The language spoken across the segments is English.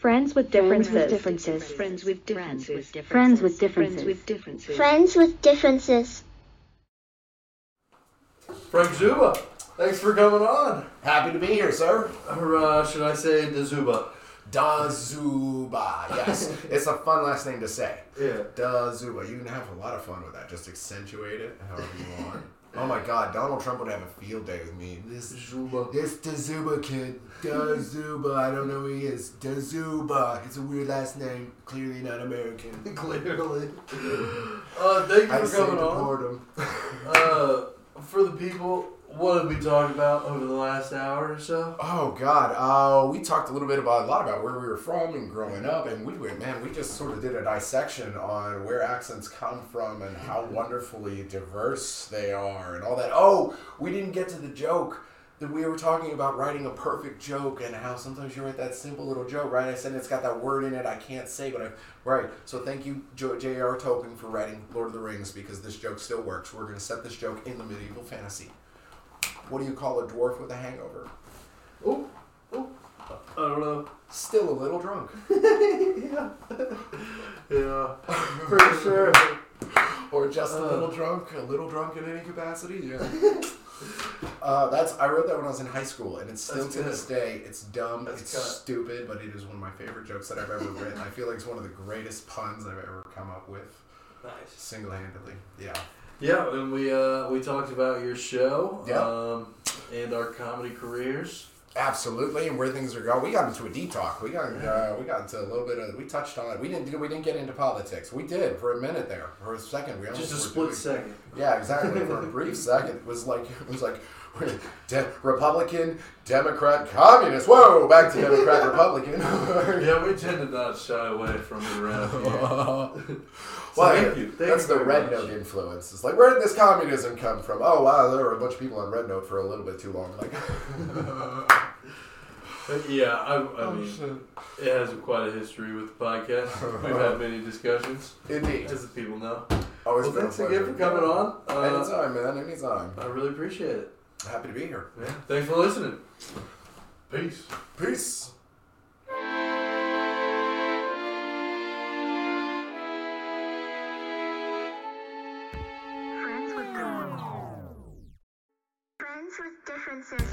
Friends with differences. Friends with differences. Friends with differences. Friends with differences. Friends with differences. Frank Zuba, thanks for coming on. Happy to be here, sir. Or should I say DeZuba? DeZuba, yes. It's a fun last name to say. Yeah. DeZuba. You can have a lot of fun with that. Just accentuate it however you want. Oh my God, Donald Trump would have a field day with me. This DeZuba kid. DeZuba, I don't know who he is. DeZuba. It's a weird last name. Clearly not American. Clearly. Thank you for coming on. For the people, what did we talk about over the last hour or so? Oh God, we talked a lot about where we were from and growing up, and we just sort of did a dissection on where accents come from and how wonderfully diverse they are and all that. Oh, we didn't get to the joke that we were talking about writing a perfect joke and how sometimes you write that simple little joke, right? I said it's got that word in it I can't say, but right. So thank you, J.R. Tolkien, for writing Lord of the Rings, because this joke still works. We're going to set this joke in the medieval fantasy. What do you call a dwarf with a hangover? Oh, I don't know. Still a little drunk. Yeah, for sure. Or just a little drunk in any capacity. Yeah. I wrote that when I was in high school, and it's still to this day. It's dumb, stupid, but it is one of my favorite jokes that I've ever written. I feel like it's one of the greatest puns I've ever come up with. Nice. Single-handedly. Yeah. Yeah, and we talked about your show. Yep. And our comedy careers. Absolutely, and where things are going. We got into a deep talk. We got into a little bit of. We touched on it. We didn't get into politics. We did for a minute there, for a second. Just a split second. Yeah, exactly. For a brief second, it was like Republican, Democrat, Communist. Whoa, back to Democrat, Republican. Yeah, we tend to not shy away from it around here. Well, thank you. That's the Red Note influence. It's like, where did this communism come from? Oh, wow, there were a bunch of people on Red Note for a little bit too long. Like, yeah, I mean, it has quite a history with the podcast. We've had many discussions. Indeed. As the people know. Always well, thanks again for coming on. Anytime, man. Anytime. I really appreciate it. Happy to be here. Yeah. Thanks for listening. Peace. Peace. Friends with differences.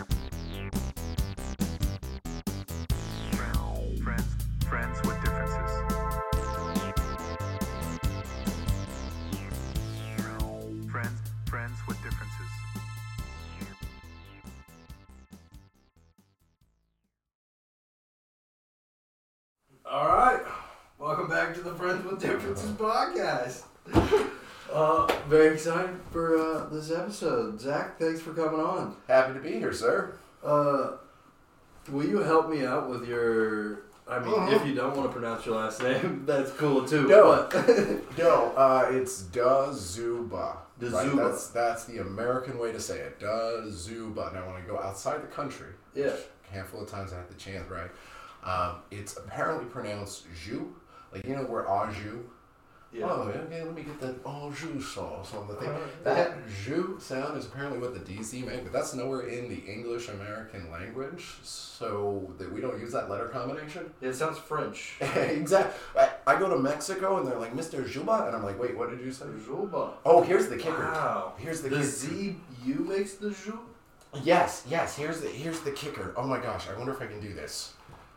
Friends with differences. Friends with differences. All right. Welcome back to the Friends with Differences podcast. Very excited for this episode. Zach, thanks for coming on. Happy to be here, sir. Will you help me out with your... I mean, if you don't want to pronounce your last name, that's cool too. No, it's DeZuba. DeZuba. Right? That's the American way to say it. DeZuba. Now, when I go outside the country, yeah, a handful of times I have the chance, right? It's apparently pronounced jus. Like, you know where au jus? Yeah. Oh, okay, let me get that au jus sauce on the thing. That jus sound is apparently what the DC make, but that's nowhere in the English-American language, so that we don't use that letter combination. It sounds French. Exactly. I go to Mexico, and they're like, Mr. Juba? And I'm like, wait, what did you say? Juba. Oh, here's the kicker. Wow. Here's the kicker. kicker. ZU makes the jus? Yes. Here's the kicker. Oh my gosh, I wonder if I can do this.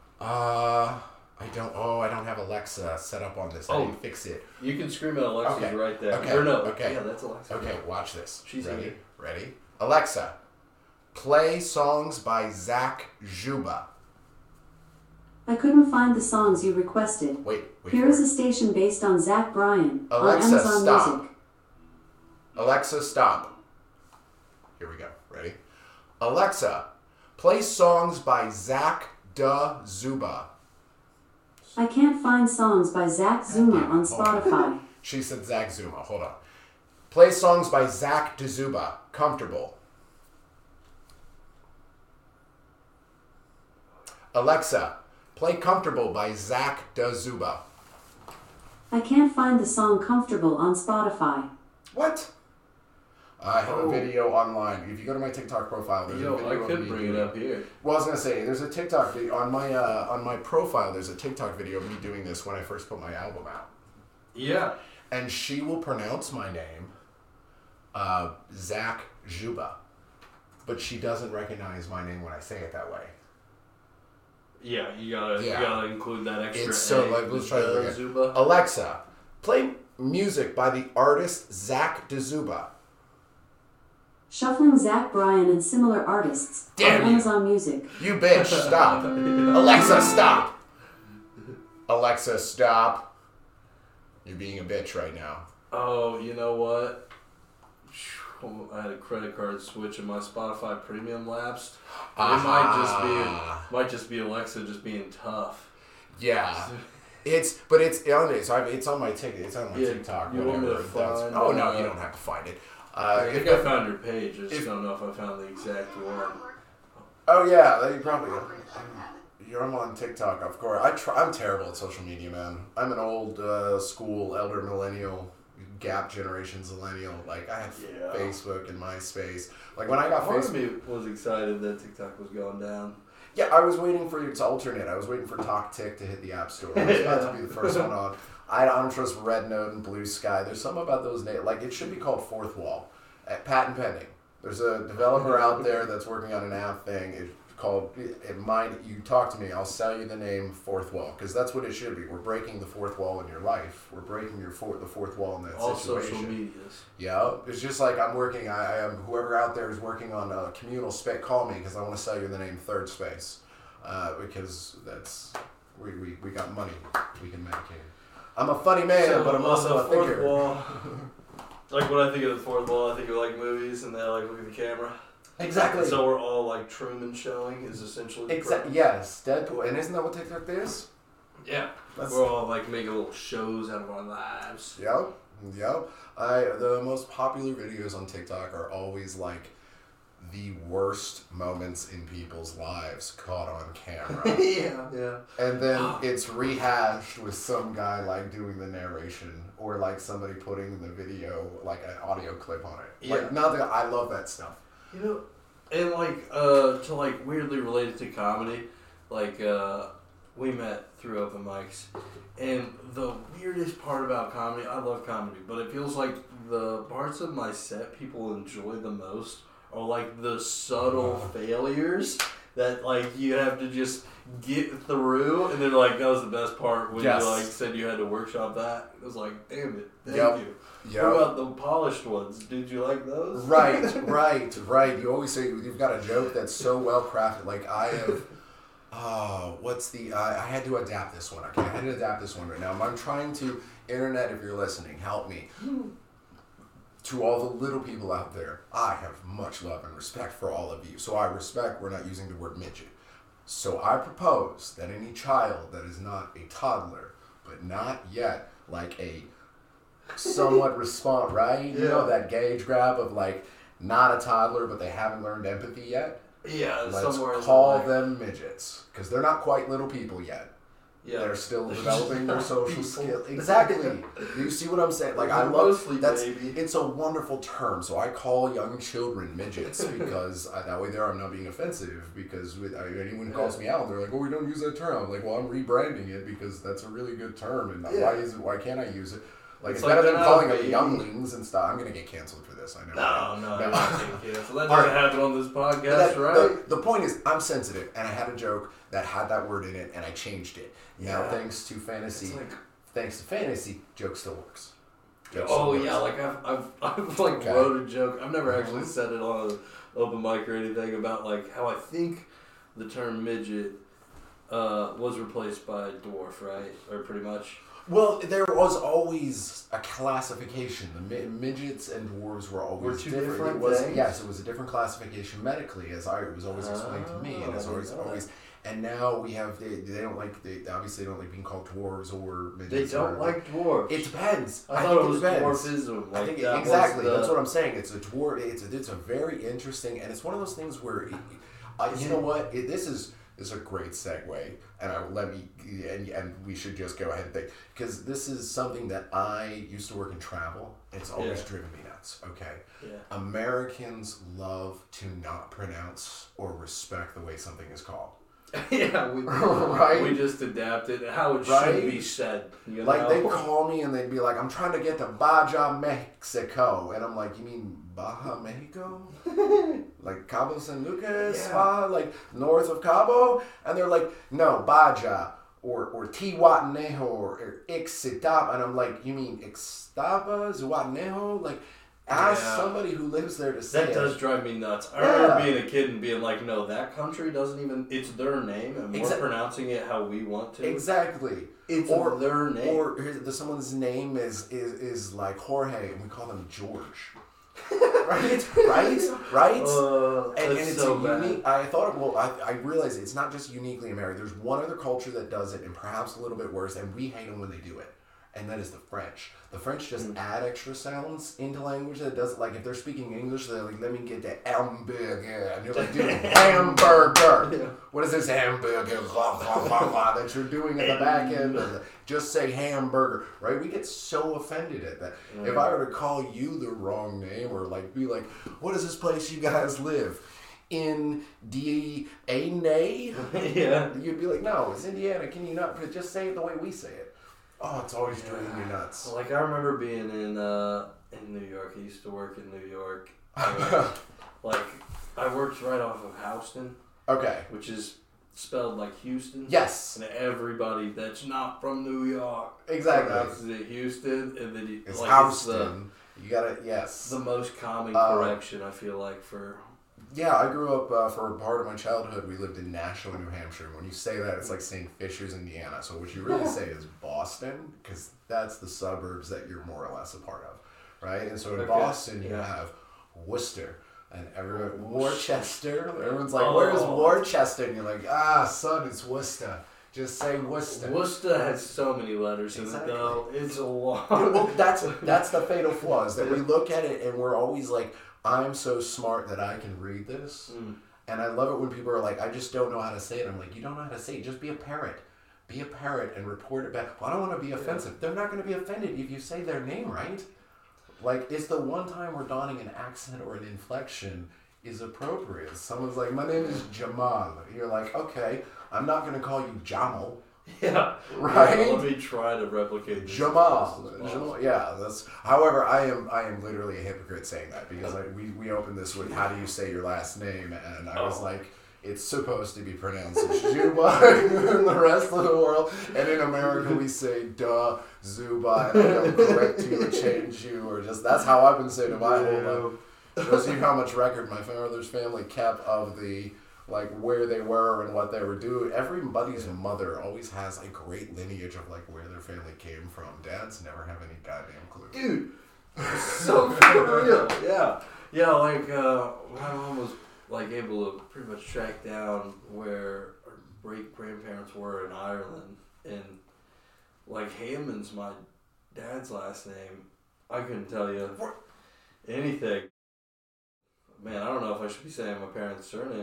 I don't have Alexa set up on this. I need to fix it. You can scream at Alexa right there. Okay. Or no. Okay. Yeah, that's Alexa. Okay, watch this. She's ready? Ready? Alexa, play songs by Zach Juba. I couldn't find the songs you requested. Wait. Here is a station based on Zach Bryan Alexa, on Amazon stop. Music. Alexa, stop. Here we go. Ready? Alexa, play songs by Zach DeZuba. I can't find songs by Zach Zuma on Spotify. She said Zach Zuma. Hold on. Play songs by Zach DeZuba. Comfortable. Alexa, play Comfortable by Zach DeZuba. I can't find the song Comfortable on Spotify. What? I have a video online. If you go to my TikTok profile, there's a video I of could me bring doing it up here. Well, I was gonna say there's a TikTok video on my profile. There's a TikTok video of me doing this when I first put my album out, Yeah. and she will pronounce my name, Zach Juba, but she doesn't recognize my name when I say it that way. Yeah, you gotta include that extra. It's so A, like let's try to look Zuba. Alexa, play music by the artist Zach DeZuba. Shuffling Zach Bryan and similar artists Damn on you. Amazon Music. You bitch, stop. Alexa, stop. Alexa, stop. You're being a bitch right now. Oh, you know what? I had a credit card switch and my Spotify Premium lapsed. It might just be Alexa just being tough. Yeah. It's on my ticket. It's on my TikTok. You want me to whatever. find Oh no, you don't have to find it. I think I found your page. I just don't know if I found the exact one. Oh yeah, they probably. I'm on TikTok, of course. I'm terrible at social media, man. I'm an old school elder millennial, gap generation millennial. Like I had Facebook and MySpace. Like when I got Part of Facebook, me was excited that TikTok was going down. yeah, I was waiting for it to alternate. I was waiting for TalkTick to hit the App Store. I was about to be the first one on. I don't trust Red Note and Blue Sky. There's something about those names. Like it should be called Fourth Wall. Patent pending. There's a developer out there that's working on an app thing. It's called. You talk to me. I'll sell you the name Fourth Wall because that's what it should be. We're breaking the fourth wall in your life. We're breaking the fourth wall in that All situation. social medias. Yeah, it's just like I'm working. I am whoever out there is working on a communal space. Call me because I want to sell you the name Third Space, because that's we got money we can make here. I'm a funny man, but I'm also a fourth thinker. wall. Like when I think of the fourth wall, I think of like movies and they like look at the camera. Exactly. So we're all like Truman showing is essentially. the Exactly. premise. Yes, Deadpool. And isn't that what TikTok is? Yeah. That's- We're all like making little shows out of our lives. Yep. The most popular videos on TikTok are always like the worst moments in people's lives caught on camera. Yeah. And then it's rehashed with some guy like doing the narration or like somebody putting the video, like an audio clip on it. Yeah. Like, not that I love that stuff. You know, and like to like weirdly related to comedy, like we met through open mics, and the weirdest part about comedy, I love comedy, but it feels like the parts of my set people enjoy the most are like the subtle failures that like you have to just get through, and they're like, that was the best part when Yes. you like said you had to workshop that. It was like, damn it, thank you. Yep. What about the polished ones? Did you like those? Right. You always say you've got a joke that's so well crafted. Like I have, I had to adapt this one. Okay, I had to adapt this one right now. I'm trying to, internet, if you're listening, help me. To all the little people out there, I have much love and respect for all of you. So I respect we're not using the word midget. So I propose that any child that is not a toddler, but not yet like a somewhat right? You know, that gauge grab of like not a toddler, but they haven't learned empathy yet. Yeah, Let's somewhere in call the them midgets because they're not quite little people yet. Yeah. They're still They're developing their just social people. skills. Exactly. You see what I'm saying? Like I They're love mostly that's baby. it's a wonderful term. So I call young children midgets because that way I'm not being offensive. Because anyone calls me out, they're like, "Oh, we don't use that term." I'm like, "Well, I'm rebranding it because that's a really good term, and why can't I use it?" Like it's like better than they're calling not them baby. younglings and stuff. I'm gonna get canceled for this. I know. No, you're not taking kids. So that All doesn't right. happen on this podcast, right? The point is, I'm sensitive, and I had a joke that had that word in it, and I changed it. Now, Yeah. thanks to fantasy, joke still works. Joke Oh still works. yeah, like I've like Okay. wrote a joke. I've never actually said it on an open mic or anything about like how I think the term midget was replaced by dwarf, right? Or pretty much. Well, there was always a classification. The midgets and dwarves were always Were two different. different It was, things? yes, it was a different classification medically, as it was always explained to me, and I as didn't always know that. always. And now we have they obviously don't like being called dwarves or They midgets. don't or, like dwarves. It depends. I thought think it was depends. dwarfism. Like I think that exactly. Was the, That's what I'm saying. It's a dwarf. It's a very interesting, and it's one of those things where, you know what? This is is a great segue, and we should just go ahead and think, because this is something that I used to work in travel. It's always driven me nuts. Okay, Americans love to not pronounce or respect the way something is called. Yeah, we Right? we just adapted how it Right? should be said. You Like, know? they'd call me and they'd be like, I'm trying to get to Baja, Mexico. And I'm like, you mean Baja, Mexico? Like Cabo San Lucas, Baja, like north of Cabo? And they're like, no, Baja or Tihuatanejo or Ixtapa. And I'm like, you mean Ixtapa, Zihuatanejo? Like, ask somebody who lives there to say That does drive me nuts. I remember being a kid and being like, no, that country doesn't even, it's their name and we're pronouncing it how we want to. Exactly. It's their name. Or someone's name is like Jorge and we call them George. Right? And it's so unique. I thought, I realized it's not just uniquely American. There's one other culture that does it, and perhaps a little bit worse, and we hate them when they do it. And that is the French. The French just add extra sounds into language that doesn't, like if they're speaking English, they're like, let me get the hamburger. And you're like, dude, hamburger. Yeah. What is this hamburger that you're doing at the back end? Just say hamburger, right? We get so offended at that. If I were to call you the wrong name or like be like, what is this place you guys live? Indiana? Yeah. You'd be like, no, it's Indiana. Can you not just say it the way we say it? Oh, it's always driving me nuts. Like, I remember being in New York. I used to work in New York. Like, I worked right off of Houston. Okay. Which is spelled like Houston. Yes. And everybody that's not from New York pronounces it Houston. And then it's like, Houston. You gotta, yes. The most common correction, I feel like, for... Yeah, I grew up, for part of my childhood, we lived in Nashua, New Hampshire. When you say that, it's like saying Fishers, Indiana. So what you really say is Boston, because that's the suburbs that you're more or less a part of, right? And so in Boston, you have Worcester, and everyone, Worcester. Everyone's like, where's Worcester? And you're like, son, it's Worcester. Just say Worcester. Worcester has so many letters in it, though. It's a lot. Well, that's the fatal flaw, is that we look at it and we're always like, I'm so smart that I can read this. And I love it when people are like, I just don't know how to say it. I'm like, you don't know how to say it. Just be a parrot. Be a parrot and report it back. Well, I don't want to be offensive. They're not going to be offended if you say their name right. Like, it's the one time where donning an accent or an inflection is appropriate. Someone's like, my name is Jamal. You're like, okay, I'm not going to call you Jamal. Yeah. Right? Yeah, let me try to replicate this. Jamal. Yeah, that's. However, I am literally a hypocrite saying that because we opened this with how do you say your last name, and I was like, it's supposed to be pronounced Zuba in the rest of the world, and in America we say duh, Zuba, and I don't correct you or change you or just that's how I've been saying it my whole life. Shows you how much record my father's family kept of the. Like where they were and what they were doing. Everybody's mother always has a great lineage of like where their family came from. Dads never have any goddamn clue. Dude, so for real. Yeah. Like my mom was like able to pretty much track down where our great grandparents were in Ireland, and like Hammond's my dad's last name. I couldn't tell you anything. Man, I don't know if I should be saying my parents' surname.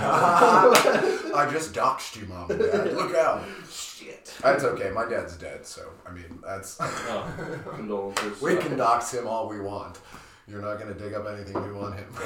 I just doxed you, Mom and Dad. Look out. Shit. That's okay. My dad's dead, so, I mean, that's... Condolences. We can dox him all we want. You're not going to dig up anything new on him.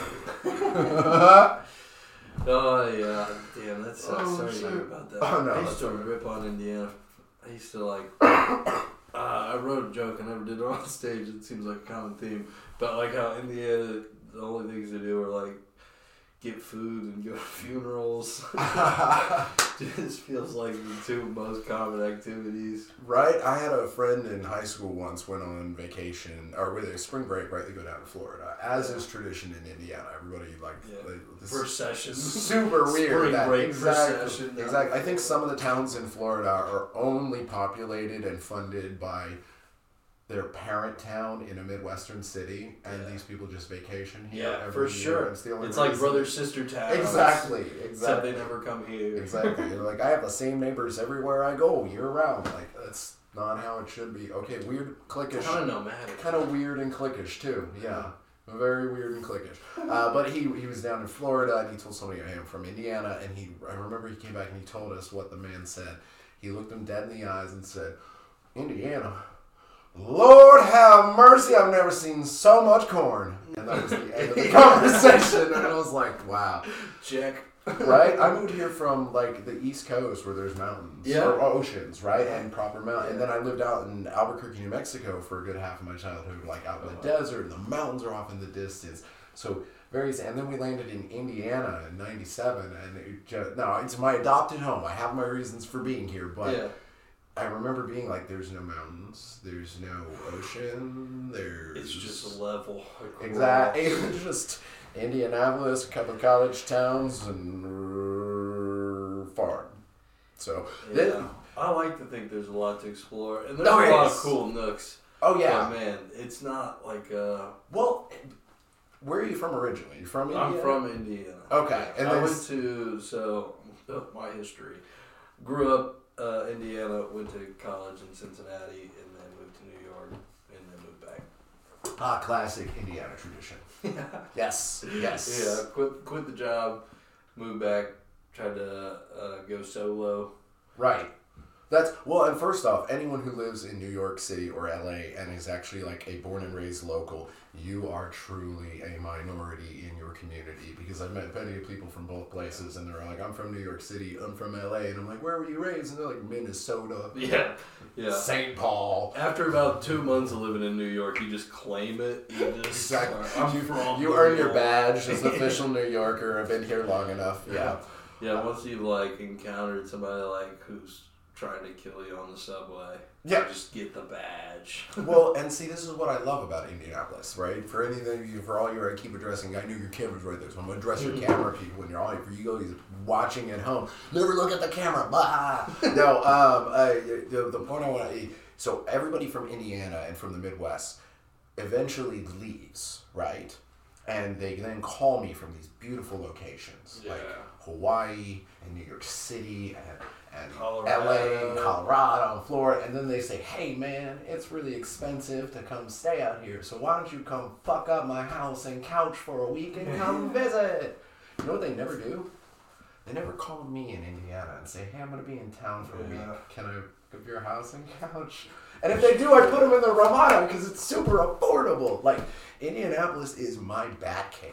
Oh, yeah. Damn, that sucks. Sorry to hear about that. Oh, no, I used to right. rip on Indiana. I used to, like... I wrote a joke. I never did it on stage. It seems like a common theme. But, like, how Indiana... The only things they do are like get food and go to funerals. Just feels like the two most common activities. Right? I had a friend in high school once went on vacation, or with a spring break, right? They go down to Florida. As is tradition in Indiana. Everybody this processions. Super weird. Spring break exactly, procession. Exactly. I think some of the towns in Florida are only populated and funded by their parent town in a Midwestern city, and these people just vacation here every for year. sure. It's like brother-sister towns. Exactly. Except they never come here. Exactly. They're like, I have the same neighbors everywhere I go, year-round. Like, that's not how it should be. Okay, weird, cliquish. Kind of nomadic. Kind of weird and cliquish, too. Yeah. Very weird and cliquish. But he was down in Florida, and he told somebody, I am from Indiana, and I remember he came back and he told us what the man said. He looked him dead in the eyes and said, Indiana, Lord have mercy, I've never seen so much corn. And that was the end of the conversation, and I was like, wow. Check. Right? I moved here from, like, the East Coast where there's mountains. Yeah. Or oceans, right? And proper mountains. And then I lived out in Albuquerque, New Mexico for a good half of my childhood, like out in the desert, and the mountains are off in the distance. So, and then we landed in Indiana in 97, and it's my adopted home. I have my reasons for being here, but Yeah. I remember being like, there's no mountains, there's no ocean, It's just a level. Exactly. It's just Indianapolis, a couple of college towns, and farm. So, Yeah. I like to think there's a lot to explore, and there's There a lot of is. cool nooks. oh yeah. But man, it's not like Well, where are you from originally? You from Indiana? I'm from Indiana. Okay, and I then went to my history. Grew up Indiana, went to college in Cincinnati, and then moved to New York, and then moved back. classic Indiana tradition. Yes. Yeah, quit the job, moved back, tried to go solo. Right. And first off, anyone who lives in New York City or LA and is actually like a born and raised local, you are truly a minority in your community, because I've met plenty of people from both places and they're like, I'm from New York City, I'm from LA, and I'm like, where were you raised? And they're like, Minnesota, Yeah. St. Paul. After about 2 months of living in New York, you just claim it. You just Exactly. I'm from You New earn your York. badge as official New Yorker. I've been here long enough. Yeah. Yeah, once you've like encountered somebody like who's trying to kill you on the subway, Yeah. you just get the badge. Well, and see, this is what I love about Indianapolis, right? For all your keep addressing, I know your camera's right there, so I'm gonna address your camera people when you're all for you guys watching at home. Never look at the camera. Blah. No, the point I want to. So everybody from Indiana and from the Midwest eventually leaves, right? And they then call me from these beautiful locations like Hawaii and New York City and Colorado. LA and Colorado and Florida, and then they say, hey man, it's really expensive to come stay out here, so why don't you come fuck up my house and couch for a week and come visit? You know what they never do? They never call me in Indiana and say, hey, I'm going to be in town for a week. Can I go to your house and couch? And if they do, I put them in the Ramada because it's super affordable. Like, Indianapolis is my bat cave.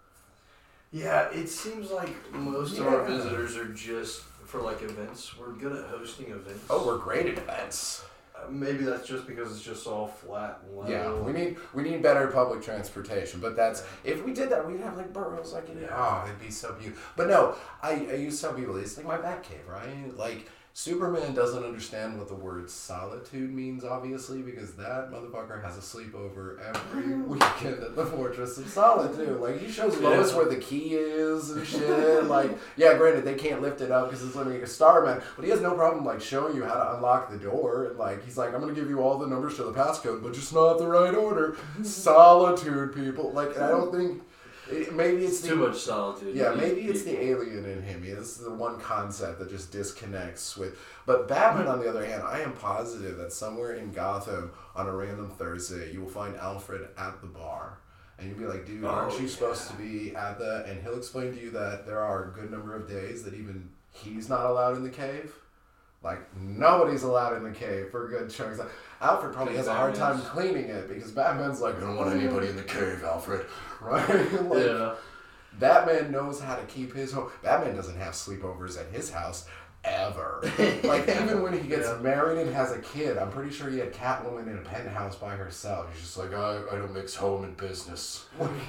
Yeah, it seems like most of our visitors are just for like events. We're good at hosting events. Oh, we're great at events. Maybe that's just because it's just all flat and level. Yeah, we need better public transportation. But that's, if we did that, we'd have like boroughs like in it'd be so beautiful. But no, I used to tell people, it's like my bat cave, right? Like, Superman doesn't understand what the word solitude means, obviously, because that motherfucker has a sleepover every weekend at the Fortress of Solitude. Like, he shows Lois where the key is and shit. Like, yeah, granted, they can't lift it up because it's literally a Starman, but he has no problem, like, showing you how to unlock the door. And, like, he's like, I'm going to give you all the numbers to the passcode, but just not the right order. Solitude, people. Like, I don't think... Maybe it's too much solitude. Yeah, maybe it's the alien in him. This is the one concept that just disconnects with. But Batman, on the other hand, I am positive that somewhere in Gotham on a random Thursday, you will find Alfred at the bar. And you'll be like, dude, aren't you supposed to be at the... And he'll explain to you that there are a good number of days that even he's not allowed in the cave. Like, nobody's allowed in the cave for good chunks. Alfred probably has a hard time cleaning it because Batman's like, I don't want anybody in the cave, Alfred. Right? Like, Batman knows how to keep his home. Batman doesn't have sleepovers at his house ever. Like, even when he gets married and has a kid, I'm pretty sure he had Catwoman in a penthouse by herself. He's just like, I don't mix home and business.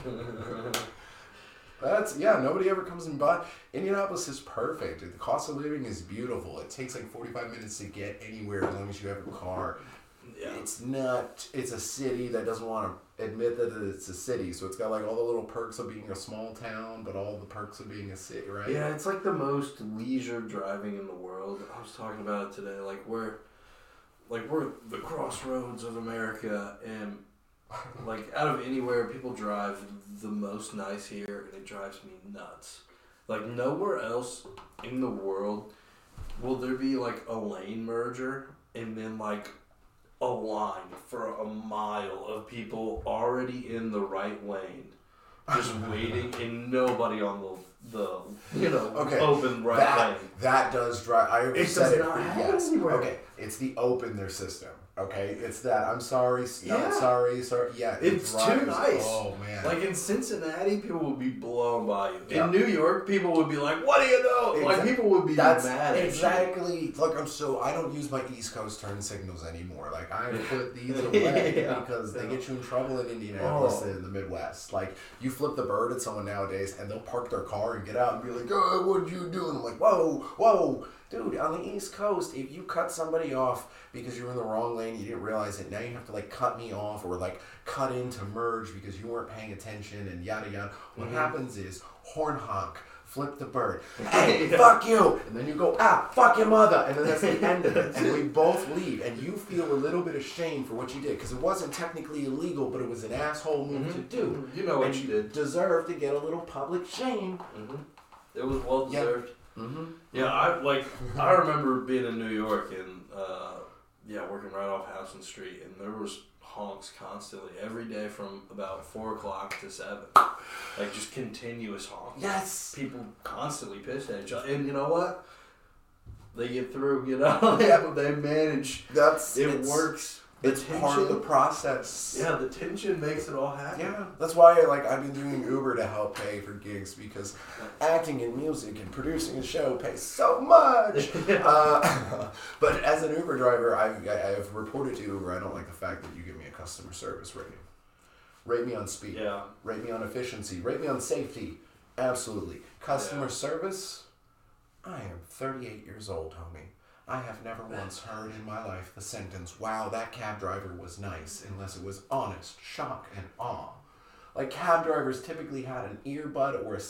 Nobody ever comes in, but Indianapolis is perfect. The cost of living is beautiful. It takes like 45 minutes to get anywhere as long as you have a car. Yeah. It's a city that doesn't want to admit that it's a city, so it's got like all the little perks of being a small town, but all the perks of being a city, right? Yeah, it's like the most leisure driving in the world. I was talking about it today, we're the crossroads of America, and like out of anywhere people drive the most nice here, and it drives me nuts. Like nowhere else in the world will there be like a lane merger and then like a line for a mile of people already in the right lane, just waiting, and nobody on the open right lane. That does drive. I It said does it. not happen Yes. anywhere. Okay. It's the open their system. Okay. It's that. I'm sorry. Yeah. Not sorry. Sorry. Yeah. it It's too drives- nice. Oh man. Like in Cincinnati, people would be blown by you. Yeah. In New York, people would be like, "What do you know?" Like people would be That's mad at you. exactly. Look, I don't use my East Coast turn signals anymore. Like I put these away Yeah. because they get you in trouble in Indianapolis Oh. and in the Midwest. Like you flip the bird at someone nowadays, and they'll park their car and get out and be like, "Oh, what'd you do?" And I'm like, "Whoa, dude! On the East Coast, if you cut somebody off because you're in the wrong lane, you didn't realize it. Now you have to like cut me off or like cut in to merge because you weren't paying attention and yada yada. What happens is horn honk." Flip the bird. Hey, fuck you! And then you go, fuck your mother! And then that's the end of it. And we both leave. And you feel a little bit of shame for what you did. Because it wasn't technically illegal, but it was an asshole move to do. You know what and you did. deserve to get a little public shame. It was well Yeah. deserved. Mm-hmm. Yeah, I remember being in New York and working right off Houston Street, and there was honks constantly every day from about 4 o'clock to 7, like just continuous honks. Yes! People constantly pissed at each other, and you know what? They get through. They manage. It works. It's part of the process. Yeah, the tension makes it all happen. Yeah, that's why I've been doing Uber to help pay for gigs because acting in music and producing a show pays so much. But as an Uber driver, I've reported to Uber I don't like the fact that you give me a customer service rating. Rate me on speed. Yeah. Rate me on efficiency. Rate me on safety. Absolutely. Customer service. I am 38 years old, homie. I have never once heard in my life the sentence, "Wow, that cab driver was nice," unless it was honest shock and awe. Like cab drivers typically had an earbud or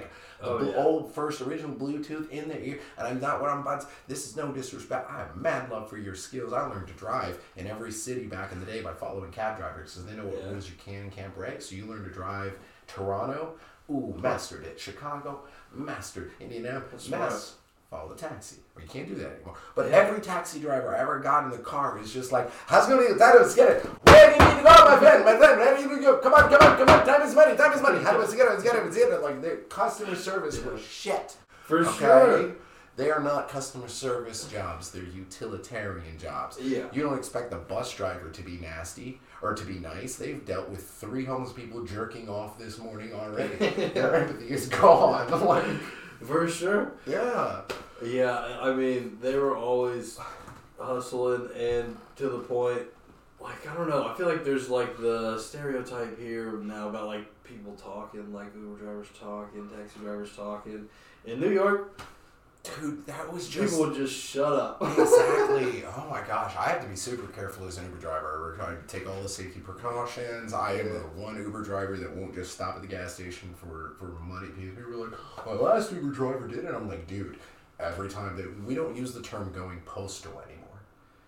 old first original Bluetooth in their ear, and I'm not what I'm about to. This is no disrespect. I have mad love for your skills. I learned to drive in every city back in the day by following cab drivers, because they know what rules you can and can't break. So you learn to drive Toronto. Ooh, mastered it. Chicago, mastered. Indianapolis, mastered. Follow the taxi. Well, you can't do that anymore. But every taxi driver I ever got in the car is just like, how's it going to be? Let's get it. Where do you need to go, my friend? Where do you need to go? Come on. Time is money. How do I get it? Like, their customer service was shit. For sure. They are not customer service jobs. They're utilitarian jobs. Yeah. You don't expect the bus driver to be nasty or to be nice. They've dealt with 3 homeless people jerking off this morning already. Their empathy is gone. Like, For sure. yeah. Yeah, I mean, they were always hustling, and to the point, like, I don't know, I feel like there's, like, the stereotype here now about, like, people talking, like, Uber drivers talking, taxi drivers talking. In New York, Dude, that was just... people would just shut up. Exactly. Oh my gosh. I have to be super careful as an Uber driver. I take all the safety precautions. I am the one Uber driver that won't just stop at the gas station for money. People are like, my last Uber driver did it. I'm like, dude, every time we don't use the term going postal anymore.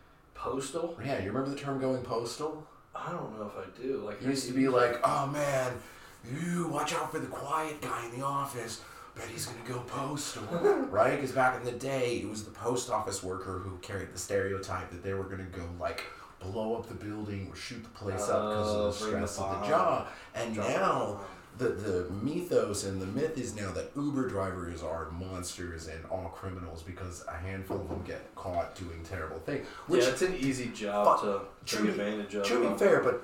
Postal? Yeah, you remember the term going postal? I don't know if I do. Like, It used to be like, oh man, you watch out for the quiet guy in the office. Bet he's gonna go postal, right? Because back in the day, it was the post office worker who carried the stereotype that they were gonna go like blow up the building or shoot the place up because of the bring the stress of the bomb. job. And Drop now the mythos and the myth is now that Uber drivers are monsters and all criminals because a handful of them get caught doing terrible things. Which, yeah, it's an easy job to take advantage of. To be fair, but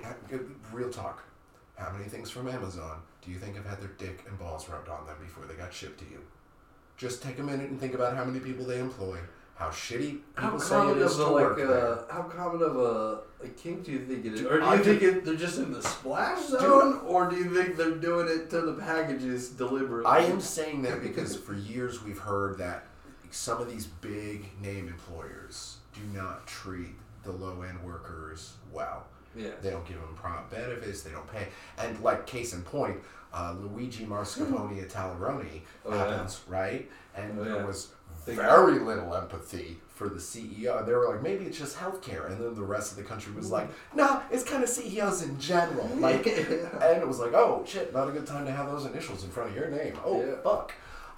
real talk, how many things from Amazon do you think have had their dick and balls rubbed on them before they got shipped to you? Just take a minute and think about how many people they employ, how shitty people say it is to work there. How common of a kink do you think it is? Or do you think they're just in the splash zone? Or do you think they're doing it to the packages deliberately? I am saying that because for years we've heard that some of these big name employers do not treat the low-end workers well. Yeah. They don't give them prompt benefits. They don't pay. And like case in point, Luigi Mascarpone at Talaroni happens, right? And there was very little empathy for the CEO. They were like, maybe it's just healthcare. And then the rest of the country was like, nah, it's kind of CEOs in general. Like, and it was like, oh shit, not a good time to have those initials in front of your name. Oh fuck.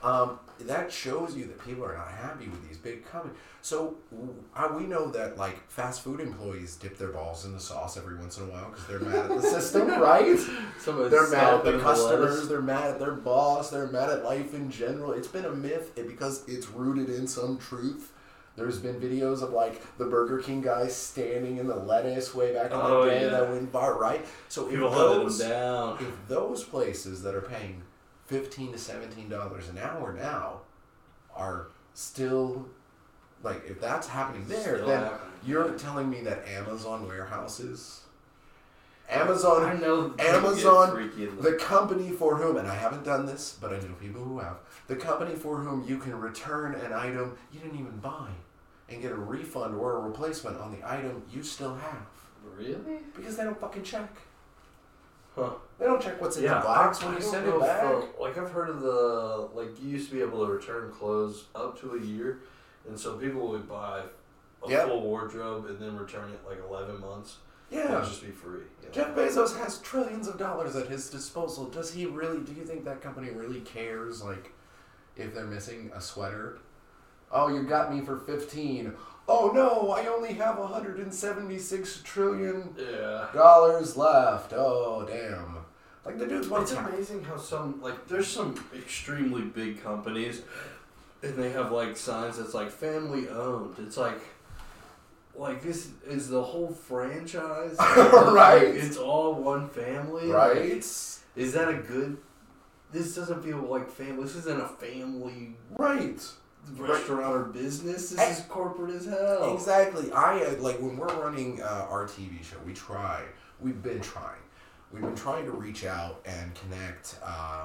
That shows you that people are not happy with these big companies. So we know that like fast food employees dip their balls in the sauce every once in a while because they're mad at the system, right? They're mad at the customers. They're mad at their boss. They're mad at life in general. It's been a myth because it's rooted in some truth. There's been videos of like the Burger King guys standing in the lettuce way back in the day that went viral, right? So people hunted them down. If those places that are paying $15 to $17 an hour now are still like, if that's happening there, Still then happening. you're telling me that Amazon warehouses, Amazon, I know people Amazon, get freaky in the company for whom, and I haven't done this, but I know people who have, the company for whom you can return an item you didn't even buy and get a refund or a replacement on the item you still have. Really? Because they don't fucking check. Huh. They don't check what's in the box when you send it back. Like I've heard of like you used to be able to return clothes up to a year, and so people would buy a full wardrobe and then return it like 11 months. Yeah. It would just be free. You know? Jeff Bezos has trillions of dollars at his disposal. Does he really, do you think that company really cares, like, if they're missing a sweater? Oh, you got me for 15. Oh no, I only have $176 trillion left. Oh, damn. Like, the dude's one. It's amazing how there's some extremely big companies, and they have, like, signs that's, like, family owned. It's like this is the whole franchise. Right. Like, it's all one family. Right. Like, is that a good... This doesn't feel like family. This isn't a family... Right. Restaurant or business. This is corporate as hell. Exactly. Like, when we're running our TV show, we've been trying to reach out and connect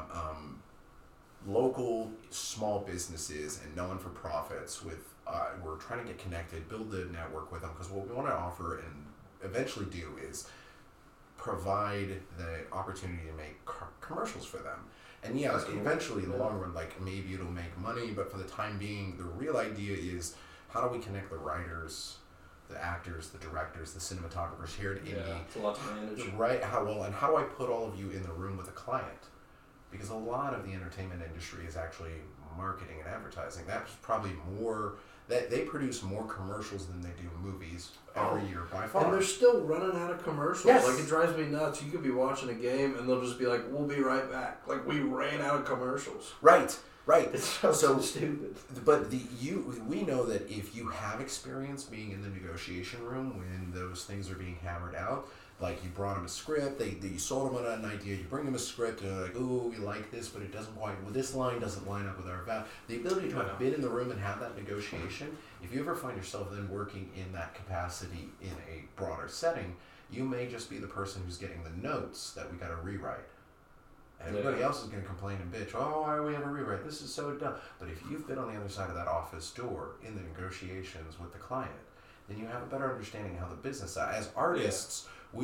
local small businesses and non-for-profits with, we're trying to get connected, build the network with them, because what we want to offer and eventually do is provide the opportunity to make commercials for them. And yeah, eventually in the long run, like, maybe it'll make money, but for the time being, the real idea is how do we connect the writers, the actors, the directors, the cinematographers here at Indie. Yeah, it's a lot to manage. Right, and how do I put all of you in the room with a client? Because a lot of the entertainment industry is actually marketing and advertising. That's probably more, that they produce more commercials than they do movies every year by far. And they're still running out of commercials. Yes. Like, it drives me nuts. You could be watching a game and they'll just be like, we'll be right back. Like, we ran out of commercials. Right. It's so stupid. But we know that if you have experience being in the negotiation room when those things are being hammered out, like you brought them a script, you sold them on an idea, you bring them a script, and they're like, ooh, we like this, but it doesn't quite, well, this line doesn't line up with our value. The ability to have been in the room and have that negotiation, if you ever find yourself then working in that capacity in a broader setting, you may just be the person who's getting the notes that we got to rewrite. Everybody else is going to complain and bitch, oh, why do we have a rewrite? This is so dumb. But if you've been on the other side of that office door in the negotiations with the client, then you have a better understanding of how the business, as artists,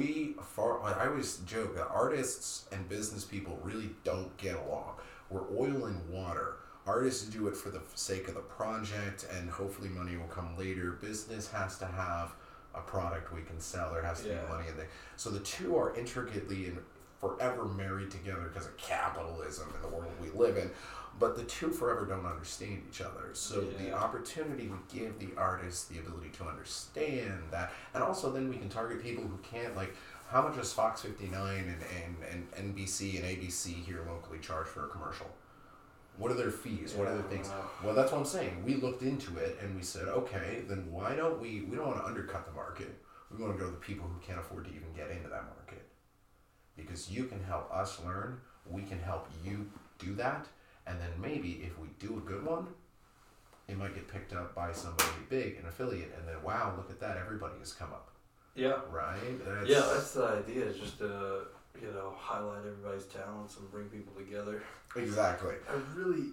I always joke that artists and business people really don't get along. We're oil and water. Artists do it for the sake of the project, and hopefully money will come later. Business has to have a product we can sell. There has to be money in there. So the two are intricately and forever married together because of capitalism and the world we live in. But the two forever don't understand each other. So the opportunity to give the artist the ability to understand that, and also then we can target people who can't, like, how much does Fox 59 and NBC and ABC here locally charge for a commercial? What are their fees? What are their things? Well, that's what I'm saying. We looked into it and we said, okay, then why don't we don't want to undercut the market. We want to go to the people who can't afford to even get into that market. Because you can help us learn, we can help you do that, and then maybe if we do a good one, it might get picked up by somebody big, an affiliate, and then wow, look at that, everybody has come up. Yeah. Right? That's the idea, is just to, highlight everybody's talents and bring people together. Exactly. I really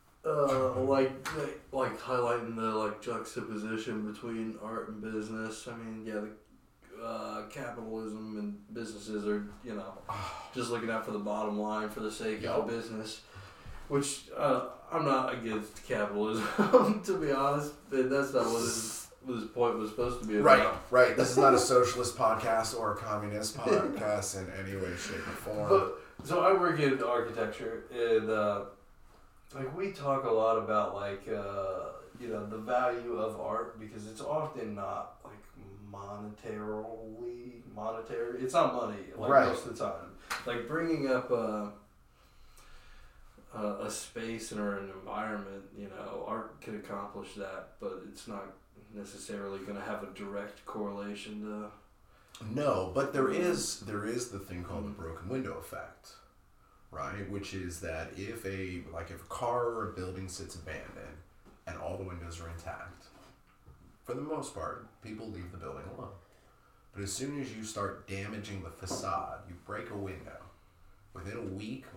like highlighting the juxtaposition between art and business. I mean, the capitalism and businesses are, just looking out for the bottom line for the sake of the business. Which, I'm not against capitalism, to be honest, but that's not what his point was supposed to be about. Right. This is not a socialist podcast or a communist podcast in any way, shape, or form. So I work in architecture, and like we talk a lot about like the value of art because it's often not like monetary. It's not money like Right. most of the time. Like bringing up a space or an environment, art could accomplish that, but it's not necessarily going to have a direct correlation to. No, but there is the thing called the broken window effect, right? Which is that if a car or a building sits abandoned and all the windows are intact, for the most part, people leave the building alone. But as soon as you start damaging the facade, you break a window. Within a week,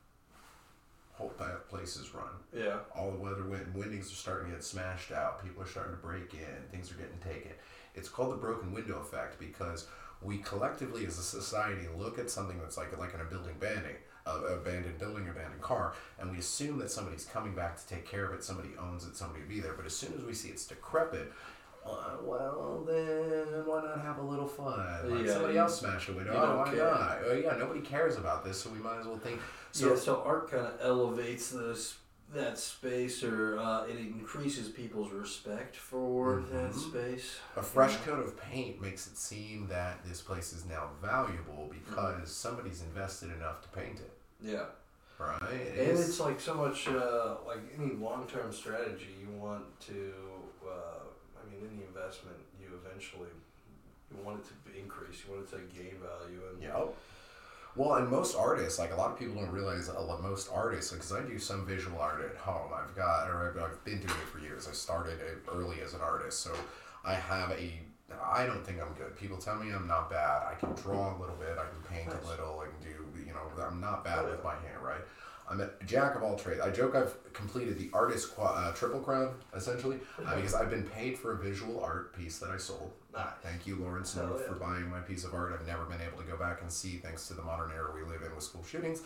whole place is run. Yeah. All the weather windings are starting to get smashed out. People are starting to break in. Things are getting taken. It's called the broken window effect because we collectively, as a society, look at something that's like in a building abandoned building, abandoned car, and we assume that somebody's coming back to take care of it. Somebody owns it. Somebody will be there. But as soon as we see it's decrepit, well, then why not have a little fun? Like somebody else smashed a window. Oh, why not? Oh, yeah, nobody cares about this, so we might as well think. So art kind of elevates that space, or it increases people's respect for that space. A fresh coat of paint makes it seem that this place is now valuable because somebody's invested enough to paint it. Yeah. Right? And it's like so much, like any long-term strategy, you want to, any investment, you want it to increase, you want it to gain value. And Yep. Well, and most artists, like a lot of people don't realize, most artists, because I do some visual art at home. I've been doing it for years. I started early as an artist, so I don't think I'm good. People tell me I'm not bad. I can draw a little bit, I can paint a little, I can do, I'm not bad with my hand, right? I'm a jack of all trades. I joke I've completed the artist triple crown, essentially, because I've been paid for a visual art piece that I sold. Thank you, Lawrence North, for buying my piece of art. I've never been able to go back and see, thanks to the modern era we live in with school shootings.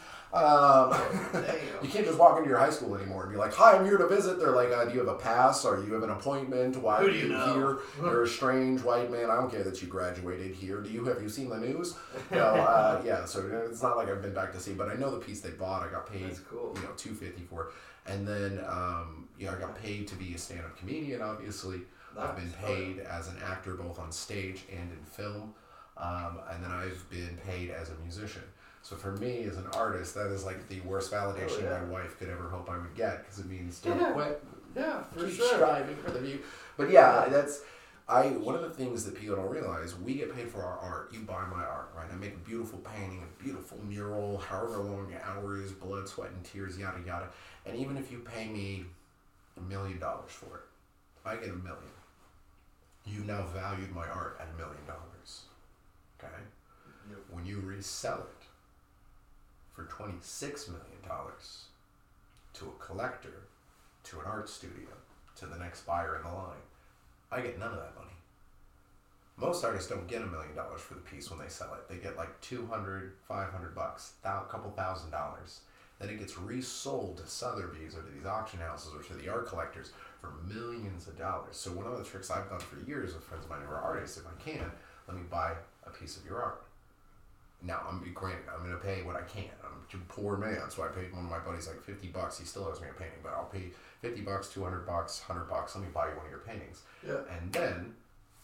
You can't just walk into your high school anymore and be like, "Hi, I'm here to visit." They're like, "Do you have a pass? Or you have an appointment? Why are you here? You're a strange white man. I don't care that you graduated here. Have you seen the news?" Yeah, so it's not like I've been back to see, but I know the piece they bought. I got paid, That's cool. $250 for it. And then, I got paid to be a stand-up comedian, obviously. I've been paid as an actor both on stage and in film, and then I've been paid as a musician. So for me as an artist, that is like the worst validation my wife could ever hope I would get, because it means don't quit. Yeah, for Keep sure. striving for the view. But yeah, one of the things that people don't realize, we get paid for our art. You buy my art, right? I make a beautiful painting, a beautiful mural, however long hours, blood, sweat, and tears, yada yada. And even if you pay me $1 million for it, if I get $1 million, you've now valued my art at $1 million. Okay? Yep. When you resell it for $26 million to a collector, to an art studio, to the next buyer in the line, I get none of that money. Most artists don't get $1 million for the piece when they sell it. They get like $200, $500, a couple $1,000. Then it gets resold to Sotheby's or to these auction houses or to the art collectors for millions of dollars. So one of the tricks I've done for years with friends of mine who are artists, if I can, let me buy a piece of your art. Now, I'm going to pay what I can. I'm a poor man, so I paid one of my buddies like $50. He still owes me a painting, but I'll pay $50, $200, $100. Let me buy you one of your paintings. Yeah. And then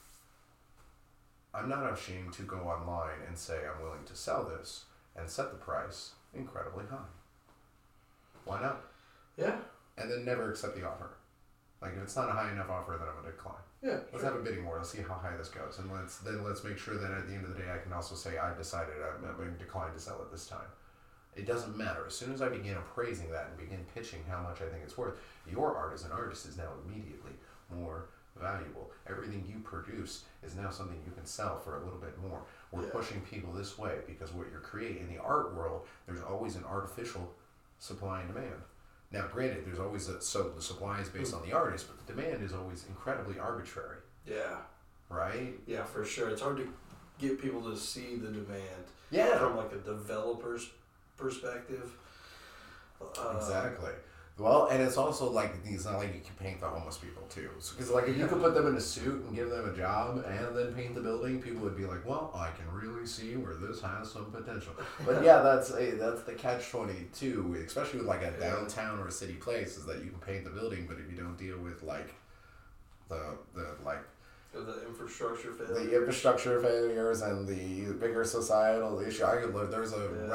I'm not ashamed to go online and say I'm willing to sell this and set the price incredibly high. Why not? Yeah. And then never accept the offer. Like if it's not a high enough offer, then I'm gonna decline. Yeah. Let's have a bidding war. Let's see how high this goes, and let's make sure that at the end of the day, I can also say I've decided I'm going to decline to sell it this time. It doesn't matter. As soon as I begin appraising that and begin pitching how much I think it's worth, your art as an artist is now immediately more valuable. Everything you produce is now something you can sell for a little bit more. We're pushing people this way because what you're creating in the art world, there's always an artificial supply and demand. Now, granted, there's always so the supply is based on the artist, but the demand is always incredibly arbitrary. Yeah. Right? Yeah, for sure. It's hard to get people to see the demand. Yeah. From like a developer's perspective. Exactly. Well, and it's also like it's not like you can paint the homeless people too, because like if you could put them in a suit and give them a job and then paint the building, people would be like, well, I can really see where this has some potential. But yeah, that's the catch-22, especially with like a downtown or a city place, is that you can paint the building, but if you don't deal with like the infrastructure failure. The infrastructure failures and the bigger societal issue. There's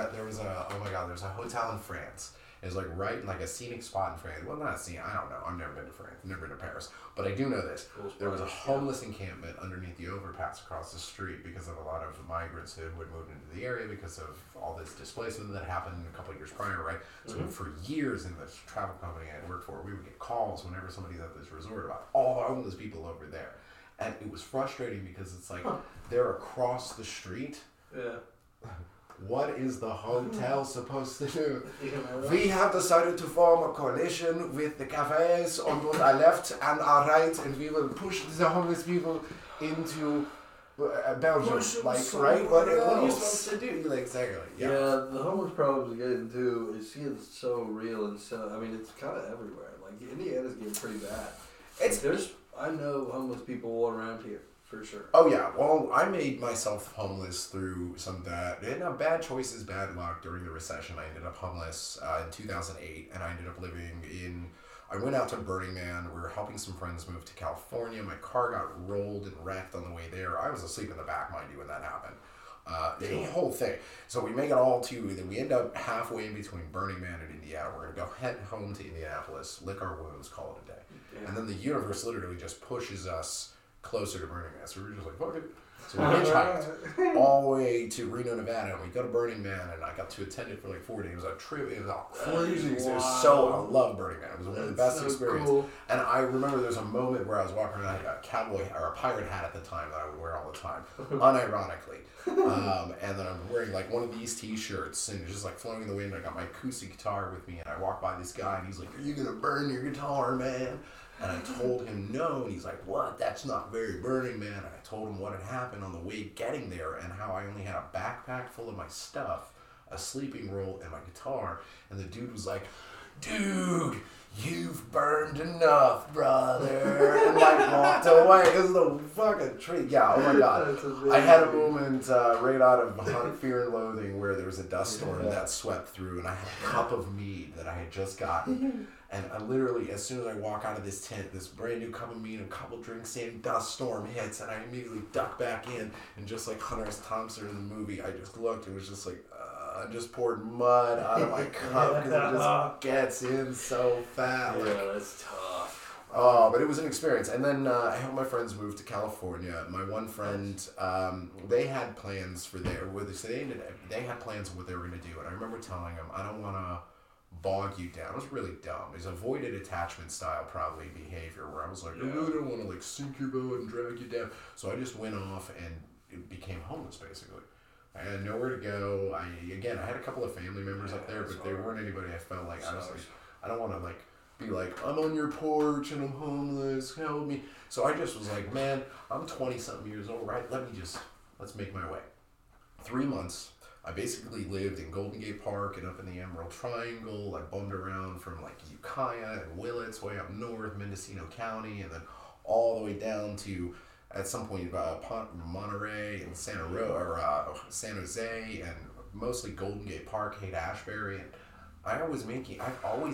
a hotel in France. It's like right in like a scenic spot in France. Well, not scenic. I don't know. I've never been to France. Never been to Paris. But I do know this. There was a homeless encampment underneath the overpass across the street because of a lot of migrants who had moved into the area because of all this displacement that happened a couple of years prior, right? So for years in this travel company I worked for, we would get calls whenever somebody's at this resort about all the homeless people over there. And it was frustrating because it's like they're across the street. Yeah. What is the hotel supposed to do? We have decided to form a coalition with the cafes on both our left and our right, and we will push the homeless people into Belgium. Like, right? What are you supposed to do? Like, exactly. Yeah, the homeless problems are getting too. It's getting so real and so. I mean, it's kind of everywhere. Like Indiana's getting pretty bad. I know homeless people all around here. For sure. Oh yeah, well I made myself homeless through some bad choices, bad luck during the recession. I ended up homeless in 2008, and I ended up I went out to Burning Man. We were helping some friends move to California. My car got rolled and wrecked on the way there. I was asleep in the back, mind you, when that happened. The whole thing. So we make it all then we end up halfway in between Burning Man and Indiana. We're going to head home to Indianapolis, lick our wounds, call it a day. Yeah. And then the universe literally just pushes us closer to Burning Man. So we were just like, fuck it. So we hitchhiked all the way to Reno, Nevada, and we go to Burning Man, and I got to attend it for like 4 days. It was a trip. It was crazy. I love Burning Man. It was one of the best experiences. Cool. And I remember there was a moment where I was walking around, I had a cowboy or a pirate hat at the time that I would wear all the time, unironically. And then I'm wearing like one of these t-shirts, and it's just like flowing in the wind. I got my acoustic guitar with me, and I walk by this guy, and he's like, "Are you gonna burn your guitar, man?" And I told him no, and he's like, "What? That's not very Burning Man." And I told him what had happened on the way getting there and how I only had a backpack full of my stuff, a sleeping roll, and my guitar. And the dude was like, "Dude, you've burned enough, brother." And like walked away. It was the fucking treat. Yeah, oh my God. I had a moment right out of Fear and Loathing where there was a dust storm that swept through, and I had a cup of mead that I had just gotten. And I literally, as soon as I walk out of this tent, this brand new cup of mead and a couple drinks in, dust storm hits, and I immediately duck back in. And just like Hunter S. Thompson in the movie, I just looked and was just like, I just poured mud out of my cup because it just gets in so fast. Yeah, that's tough. Oh, but it was an experience. And then I helped my friends move to California. My one friend, they had plans for they had plans of what they were going to do. And I remember telling them, I don't want to bog you down. It was really dumb. It was avoided attachment style probably behavior where I was like, I really don't want to like sink your boat and drag you down. So I just went off and became homeless basically. I had nowhere to go. I had a couple of family members up there, but they weren't anybody I felt like I was like, I don't want to like be like, I'm on your porch and I'm homeless, help me. So I just was like, man, I'm 20 something years old, right? Let's make my way. 3 months. I basically lived in Golden Gate Park and up in the Emerald Triangle. I bummed around from like Ukiah and Willits way up north, Mendocino County, and then all the way down to at some point Monterey and San Jose, and mostly Golden Gate Park, Haight-Ashbury. And I've always made $25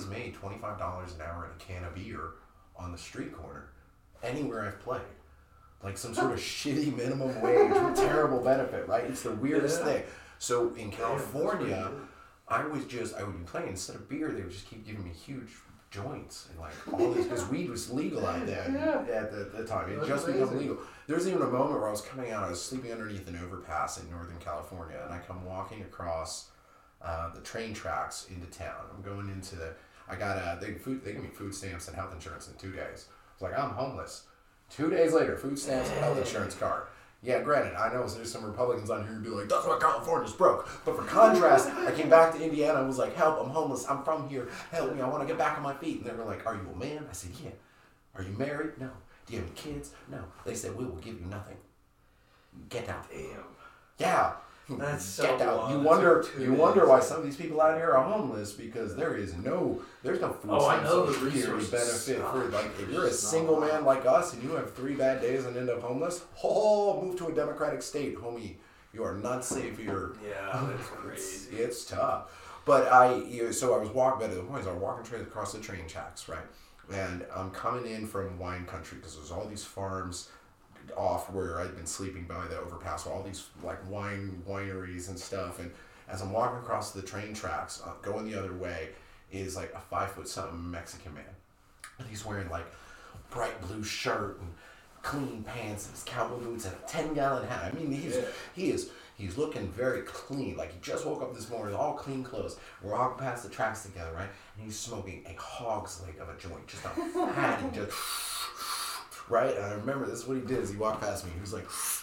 an hour in a can of beer on the street corner anywhere I've played. Like some sort of shitty minimum wage with terrible benefit, right? It's the weirdest thing. So in California, I would be playing, instead of beer, they would just keep giving me huge joints and like all this, because weed was legal out there at the time. It just became legal. There was even a moment where I was coming out, I was sleeping underneath an overpass in Northern California, and I come walking across the train tracks into town. I'm going into they give me food stamps and health insurance in 2 days. I was like, I'm homeless. 2 days later, food stamps and health insurance card. Yeah, granted, I know there's some Republicans on here who'd be like, that's why California's broke. But for contrast, I came back to Indiana and was like, help, I'm homeless, I'm from here, help me, I want to get back on my feet. And they were like, are you a man? I said, yeah. Are you married? No. Do you have any kids? No. They said, we will give you nothing. Get out. Damn. Yeah. That's so Get out. wild. You It wonder. took 2 You wonder days. why some of these people out here are homeless because there's no food Oh, I stamps, know the Social Security resources benefit for suck. like if There's you're a just not single a lot. man like us and you have 3 bad days and end up homeless. Move to a democratic state, homie. You are not safe here. Yeah, that's crazy. It's tough. But so I was walking. But the point is, I was walking across the train tracks, right? And I'm coming in from wine country because there's all these farms off where I'd been sleeping by the overpass, all these like wineries and stuff. And as I'm walking across the train tracks, going the other way, is like a 5'something Mexican man, and he's wearing like bright blue shirt and clean pants and his cowboy boots and a 10-gallon hat. I mean, he's looking very clean. Like he just woke up this morning, all clean clothes. We're walking past the tracks together, right? And he's smoking a hog's leg of a joint, just a hat and just. Right? And I remember this is what he did as he walked past me. He was like,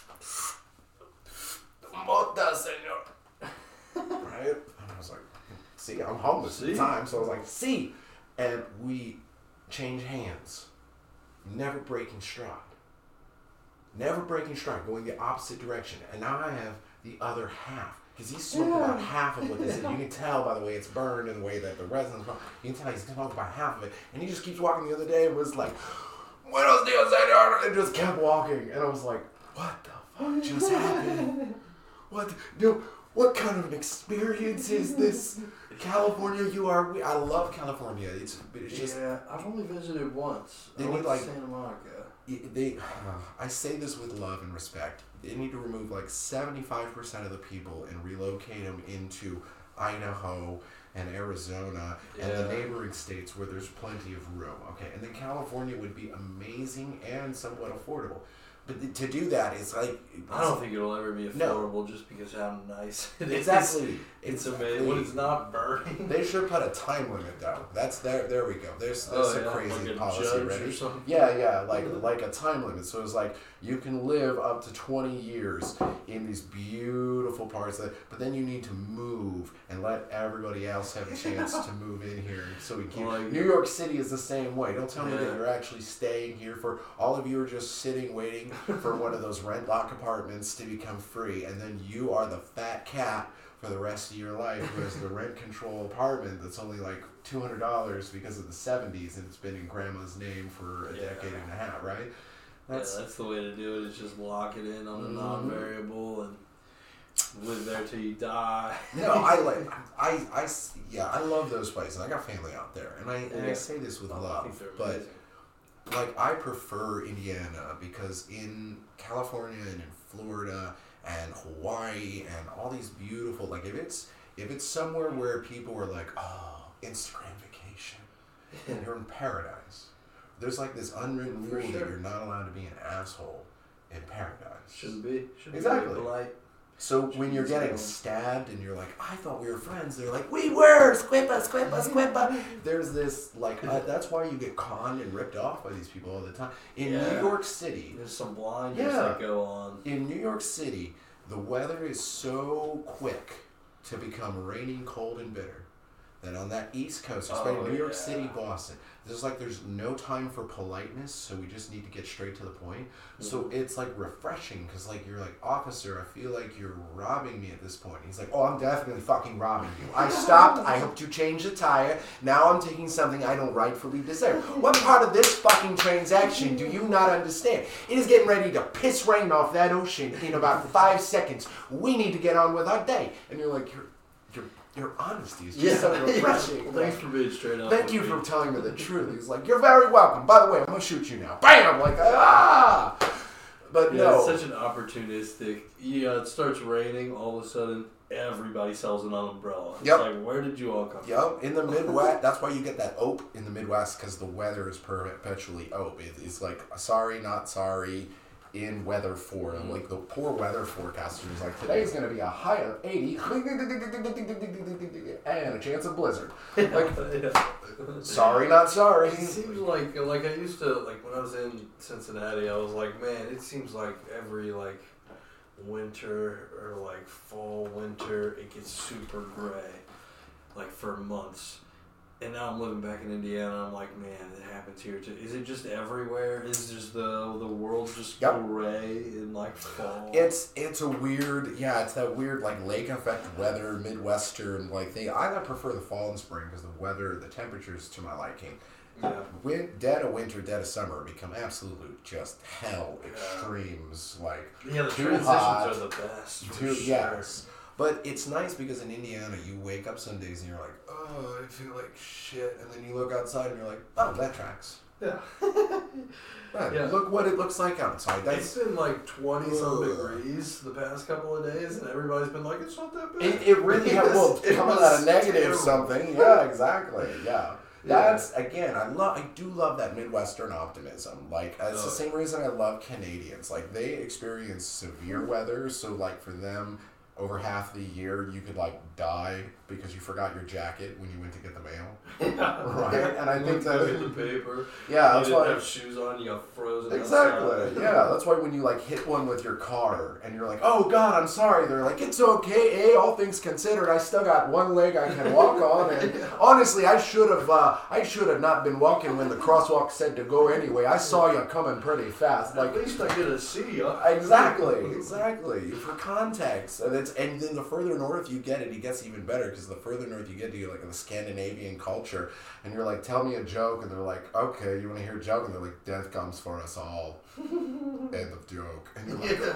Mota, senor. Right? And I was like, see, I'm homeless at the time. So I was like, see. And we changed hands. Never breaking stride. Never breaking stride. Going the opposite direction. And now I have the other half. Because he smoked about half of what this is. You can tell by the way it's burned and the way that the resin's burned. You can tell he's smoked about half of it. And he just keeps walking the other day and was like, Buenos dias, senor, and just kept walking. And I was like, what the fuck just happened? What kind of an experience is this? California, I love California. It's just. Yeah, I've only visited once. They I need, went like- to Santa Monica. I say this with love and respect. They need to remove like 75% of the people and relocate them into Idaho and Arizona and the Yeah. neighboring states where there's plenty of room. Okay, and then California would be amazing and somewhat affordable. But to do that, it's like I don't think it'll ever be No. affordable just because how nice it is. exactly. It's amazing when it's not burning. They should put a time limit though. That's there. There we go. There's Oh, some yeah, crazy like a policy judge or ready. something. Yeah, like a time limit. So it's like you can live up to 20 years in these beautiful parts but then you need to move and let everybody else have a chance to move in here. So we keep. Like- New York City is the same way. Don't tell me Yeah. that you're actually staying here for all of you are just sitting waiting for one of those rent lock apartments to become free, and then you are the fat cat for the rest of your life, whereas the rent control apartment that's only like $200 because of the 70s and it's been in grandma's name for a decade and a half, right? That's the way to do it. Is just lock it in on a non-variable and live there till you die. No, I love those places. I got family out there, and I say this with I love, think they're but amazing. like I prefer Indiana because in California and in Florida and Hawaii and all these beautiful, like if it's somewhere where people are like, oh, Instagram vacation, and you're in paradise. There's like this unwritten For rule that sure. you're not allowed to be an asshole in paradise. Shouldn't be. Shouldn't Exactly. be polite. So when you're getting So- stabbed and you're like, I thought we were friends, they're like, we were, squippa, squippa, squippa. There's this, like, that's why you get conned and ripped off by these people all the time. In Yeah. New York City, There's some blinders Yeah. that go on. in New York City, the weather is so quick to become rainy, cold, and bitter that on that East Coast, especially New York yeah. City, Boston, there's no time for politeness, so we just need to get straight to the point. So it's like refreshing because like you're like, officer, I feel like you're robbing me at this point. He's like, oh, I'm definitely fucking robbing you. I stopped. I helped you change the tire. Now I'm taking something I don't rightfully deserve. What part of this fucking transaction do you not understand? It is getting ready to piss rain off that ocean in about 5 seconds. We need to get on with our day. And you're like, your honesty is just so refreshing. Well, thanks for being straight up. Thank with you me. for telling me the truth. He's like, you're very welcome. By the way, I'm going to shoot you now. Bam! Like, ah! But Yeah, no. it's such an opportunistic. Yeah, it starts raining. All of a sudden, everybody sells an umbrella. It's Yep. like, where did you all come from? Yep, in the Midwest, that's why you get that ope in the Midwest, because the weather is perpetually ope. It's like, sorry, not sorry, in weather form. Like the poor weather forecaster is like, today's going to be a high of 80 and a chance of blizzard. Like, sorry, not sorry. It seems like I used to, like when I was in Cincinnati, I was like, man, it seems like every like winter or like fall, winter, it gets super gray, like for months. And now I'm living back in Indiana. I'm like, man, it happens here too. Is it just everywhere? Is just the world just gray in like fall? It's a weird, it's that weird like lake effect weather, Midwestern like thing. I prefer the fall and spring because the weather, the temperatures to my liking. Yeah. Dead of winter, dead of summer become absolute just hell extremes. Like The too transitions hot, are the best. For too sure. yes. But it's nice because in Indiana, you wake up some days and you're like, oh, I feel like shit. And then you look outside and you're like, oh, that tracks. Yeah. Man, Yeah. look what it looks like outside. It's been like 20-some degrees the past couple of days, and everybody's been like, it's not that bad. It really has, well, It coming was out of negative terrible. something. Yeah, exactly. Yeah. Yeah. That's, again, I do love that Midwestern optimism. Like, it's the same reason I love Canadians. Like, they experience severe weather, so, like, for them, over half the year, you could, like, die because you forgot your jacket when you went to get the mail. Right? And I think that... Look at the paper. Yeah, You that's didn't why... have shoes on, you got frozen Exactly. outside. Yeah, that's why when you like hit one with your car and you're like, "Oh God, I'm sorry," they're like, "It's okay. All things considered, I still got one leg I can walk on." And honestly, I should have not been walking when the crosswalk said to go anyway. I saw you coming pretty fast. Like, At least I get to see you. exactly. For context, and then the further north you get, it gets even better because the further north you get to like the Scandinavian culture, and you're like, "Tell me a joke," and they're like, "Okay, you want to hear a joke?" And they're like, "Death comes for us all." End of joke. And you're like,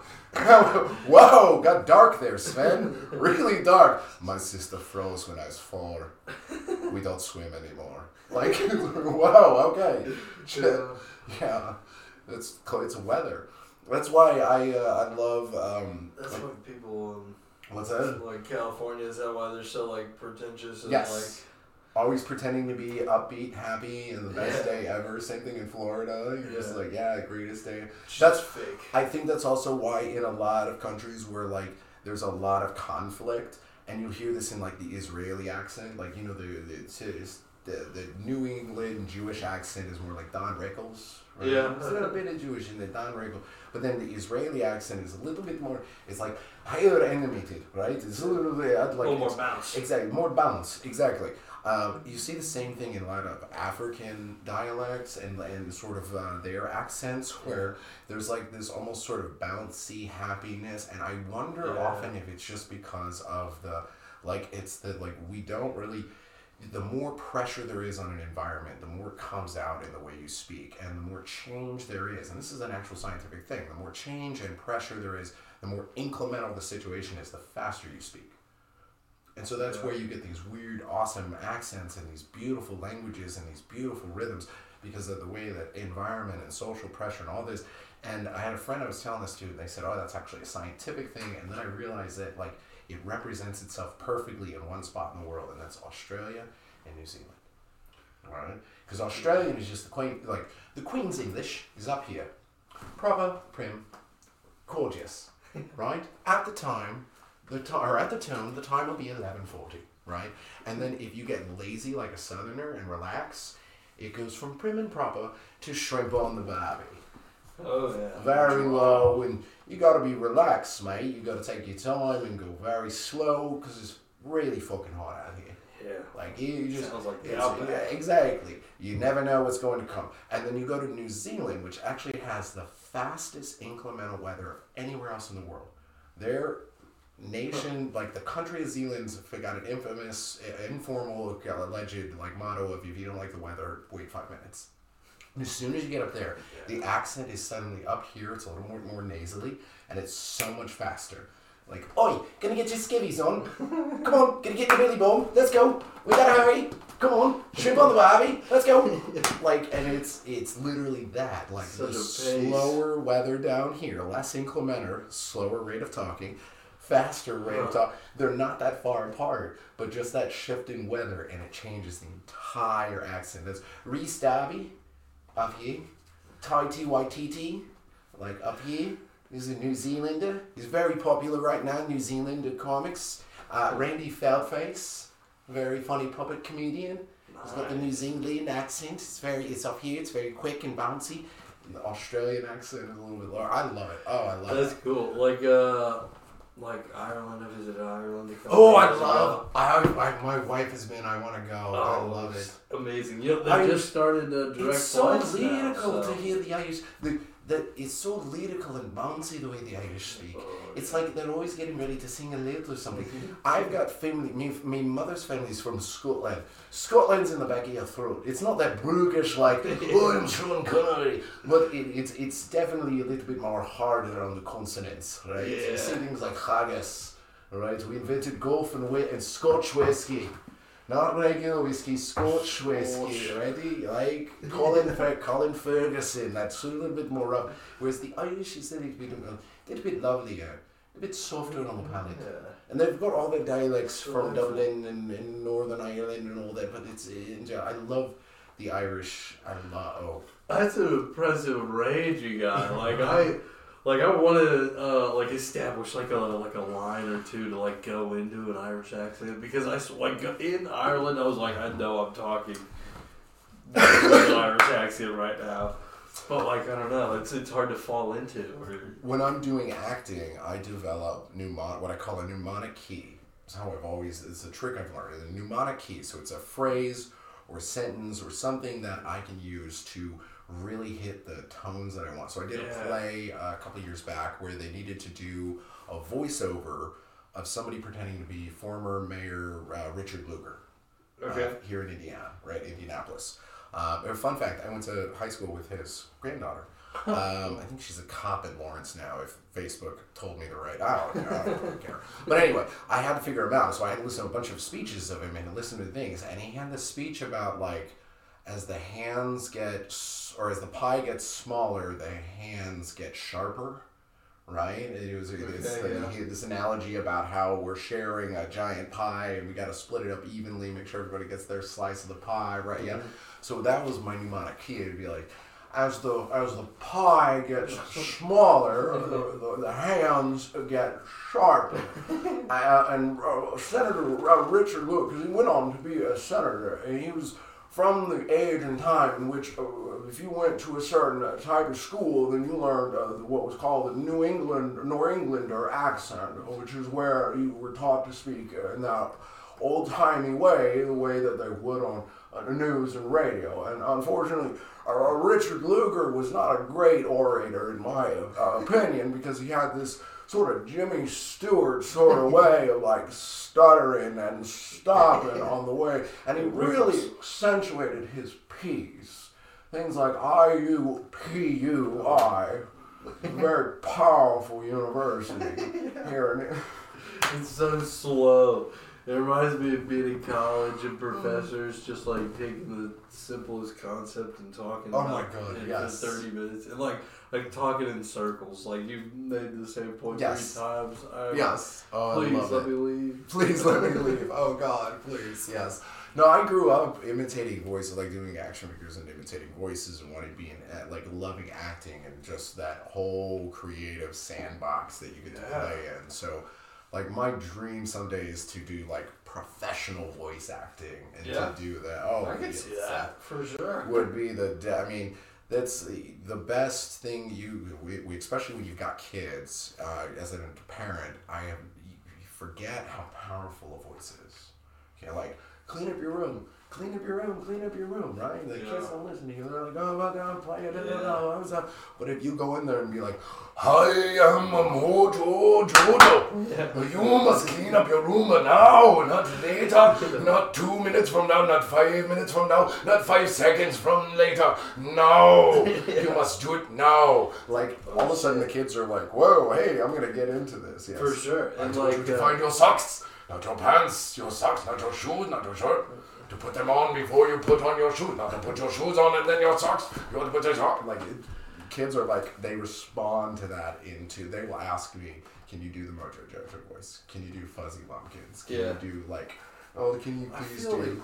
whoa, got dark there, Sven. Really dark. My sister froze when I was 4. We don't swim anymore. Like, whoa, okay. Yeah, it's weather. That's why I love. That's why people What's that? like California, is that why they're so like pretentious and Yes. Always pretending to be upbeat, happy, and the best Yeah. day ever. Same thing in Florida. You're just Yeah. like, yeah, greatest day. That's fake. I think that's also why in a lot of countries where like there's a lot of conflict, and you hear this in like the Israeli accent, like you know the New England Jewish accent is more like Don Rickles. Right? Yeah. There's a little bit of Jewish in the Don Rickles, but then the Israeli accent is a little bit more. It's like higher animated, right? It's a little bit like A little more bounce. Exactly, more bounce. Exactly. You see the same thing in a lot of African dialects and sort of their accents where there's like this almost sort of bouncy happiness, and I wonder often if it's just because of we don't really, the more pressure there is on an environment, the more it comes out in the way you speak, and the more change there is, and this is an actual scientific thing, the more change and pressure there is, the more incremental the situation is, the faster you speak. And so that's where you get these weird, awesome accents and these beautiful languages and these beautiful rhythms because of the way that environment and social pressure and all this. And I had a friend I was telling this to, and they said, oh, that's actually a scientific thing. And then I realized that like it represents itself perfectly in one spot in the world, and that's Australia and New Zealand. All right? Because Australian is just the Queen's English is up here. Proper, prim, gorgeous, right? At the time, the tone, the time will be 11:40, right? And then if you get lazy like a Southerner and relax, it goes from prim and proper to shrimp on the barbie. Oh yeah. Very low, and you got to be relaxed, mate. You got to take your time and go very slow because it's really fucking hot out here. Yeah. Like you just Sounds like the it's- outback. yeah, exactly. You never know what's going to come. And then you go to New Zealand, which actually has the fastest incremental weather of anywhere else in the world. Their nation, like the country of Zealand's got an infamous, informal, alleged like motto of if you don't like the weather, wait 5 minutes. And as soon as you get up there, the accent is suddenly up here. It's a little more nasally, and it's so much faster. Like, oi, gonna get your skivvies on. Come on, gonna get your billy bum. Let's go. We gotta hurry. Come on, shrimp on the barbie. Let's go. Like, and it's literally that. Like Such the a pace. slower weather down here, less inclement, slower rate of talking, faster rate of talk. They're not that far apart, but just that shift in weather, and it changes the entire accent. There's Reese Darby up here, Taiti Waititi, like up here. He's a New Zealander. He's very popular right now, New Zealander comics. Randy Feldface, very funny puppet comedian. He's got the New Zealand accent. It's up here. It's very quick and bouncy. And the Australian accent is a little bit lower. I love it. Oh, I love That's it. cool. Like like Ireland. I visited Ireland. a couple Oh, I years ago. love. My wife has been. I want to go. I love it. it's amazing. You know, they Irish- just started direct It's so flights now, lyrical so. to hear the Irish. It's so lyrical and bouncy the way the Irish speak. It's like they're always getting ready to sing a lilt or something. I've got family. My mother's family's from Scotland. Scotland's in the back of your throat. It's not that brookish like oh I'm Sean Connery, but it's definitely a little bit more harder on the consonants, right? Yeah. You see things like haggis, right? We invented golf and Scotch whiskey. Not regular whiskey, Scotch whiskey, ready? Like Colin Ferguson, that's a little bit more rough. Whereas the Irish is a little bit lovelier, a bit softer on the palate. Yeah. And they've got all the dialects from Dublin and Northern Ireland and all that, but I love the Irish. That's an impressive range you got. I want to establish like a line or two to like go into an Irish accent because in Ireland I was like I know I'm talking an Irish accent right now, but like I don't know, it's hard to fall into. When I'm doing acting, I develop what I call a mnemonic key. It's a trick I've learned. A mnemonic key, so it's a phrase or sentence or something that I can use to really hit the tones that I want. So I did a play a couple of years back where they needed to do a voiceover of somebody pretending to be former Mayor Richard Lugar here in Indiana, right, Indianapolis. A fun fact, I went to high school with his granddaughter. I think she's a cop in Lawrence now, if Facebook told me to write out. I don't really care. But anyway, I had to figure him out, so I had to listen to a bunch of speeches of him and listen to things. And he had this speech about, like, as the pie gets smaller, the hands get sharper, right? He had this analogy about how we're sharing a giant pie and we got to split it up evenly, make sure everybody gets their slice of the pie, right? Mm-hmm. Yeah. So that was my mnemonic key. It'd be like, as the pie gets smaller, the hands get sharper. And Senator Richard Lugar, because he went on to be a senator, and he was from the age and time in which if you went to a certain type of school, then you learned what was called the New Englander accent, which is where you were taught to speak in that old-timey way, the way that they would on the news and radio. And unfortunately, Richard Lugar was not a great orator, in my opinion, because he had this sort of Jimmy Stewart sort of way of like stuttering and stopping on the way. And he really accentuated his P's. Things like IUPUI, very powerful university here in It's so slow. It reminds me of being in college and professors just like taking the simplest concept and talking about it for 30 minutes and like talking in circles. Like you've made the same point 3 times. Yes. Please let me leave. Please let me leave. Oh God, please. Yes. No, I grew up imitating voices, like doing action figures and imitating voices and wanting to be like loving acting and just that whole creative sandbox that you get to play in. So, like my dream someday is to do like professional voice acting and to do that. Oh, I can see that for sure. Would be that's the best thing we especially when you've got kids. As a parent, you forget how powerful a voice is. Okay, like clean up your room, right? The kids don't listen to you. They're like, oh, well, down, play it, But if you go in there and be like, I am a Mojo Jojo. You must clean up your room now, not later, not 2 minutes from now, not 5 minutes from now, not 5 seconds from later. No, you must do it now. Like, all of a sudden the kids are like, whoa, hey, I'm going to get into this. Yes. For sure. I told you to find your socks. Not your pants, your socks, not your shoes, not your shirt. To put them on before you put on your shoes. Not to put your shoes on and then your socks. You want to put your socks. Like, kids are like, they respond to that they will ask me, can you do the Mojo Jojo voice? Can you do Fuzzy Lumpkins? Can you do like, can you please do?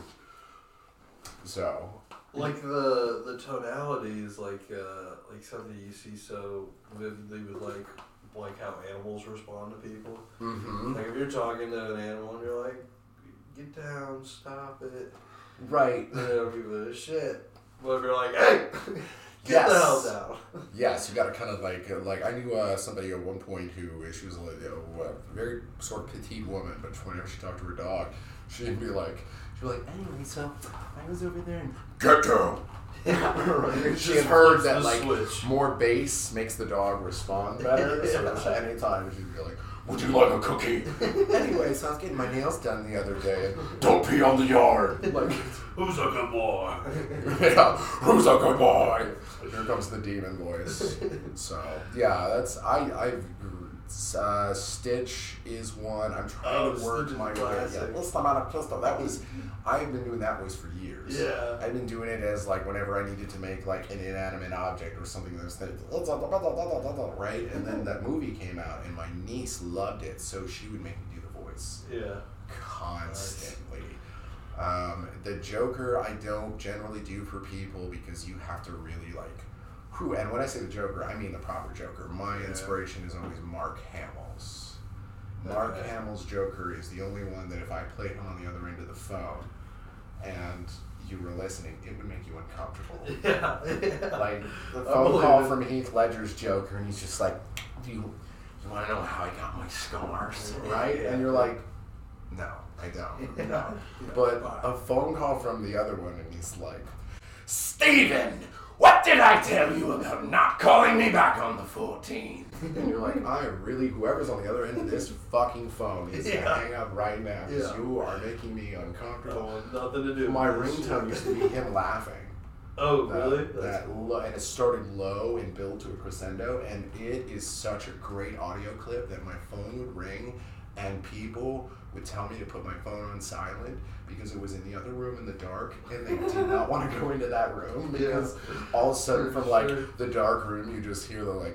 So. Like the tonality is like something you see so vividly with like how animals respond to people. Mm-hmm. Like if you're talking to an animal and you're like, get down, stop it. Right. They don't give a shit. But if you're like, hey, Get the hell down. Yes, you gotta kind of like I knew somebody at one point who she was a very sort of petite woman, but whenever she talked to her dog, she'd be like, anyway, so I was over there and get down. Right. She Just had heard flips that the like switch. more bass makes the dog respond better. So anytime she'd be like, "Would you like a cookie?" Anyway, so I was getting my nails done the other day. And, don't pee on the yard. Like, Who's a good boy? yeah, who's a good boy? Here comes the demon voice. So yeah, Stitch is one. I'm trying to work Stitch is my way. classic. Yeah, Los Hermanos Cristo. That was. I've been doing that voice for years. Yeah. I've been doing it as like whenever I needed to make like an inanimate object or something that was right. And then that movie came out, and my niece loved it, so she would make me do the voice. Yeah. Constantly. The Joker I don't generally do for people because you have to really like and when I say the Joker, I mean the proper Joker. My inspiration is always Mark Hamill's. Mark Hamill's Joker is the only one that if I played him on the other end of the phone and you were listening, it would make you uncomfortable. Yeah. Like the phone call from Heath Ledger's Joker, and he's just like, "Do you want to know how I got my scars?" Right? And you're like, "No, I don't." No. But a phone call from the other one, and he's like, "Steven, what did I tell you about not calling me back on the 14th?" And you're like, whoever's on the other end of this fucking phone needs to hang up right now because you are making me uncomfortable. Nothing to do. My ringtone used to be him laughing. Oh, really? And it started low and built to a crescendo, and it is such a great audio clip that my phone would ring and people would tell me to put my phone on silent because it was in the other room in the dark, and they did not want to go into that room because all of a sudden from like the dark room you just hear the like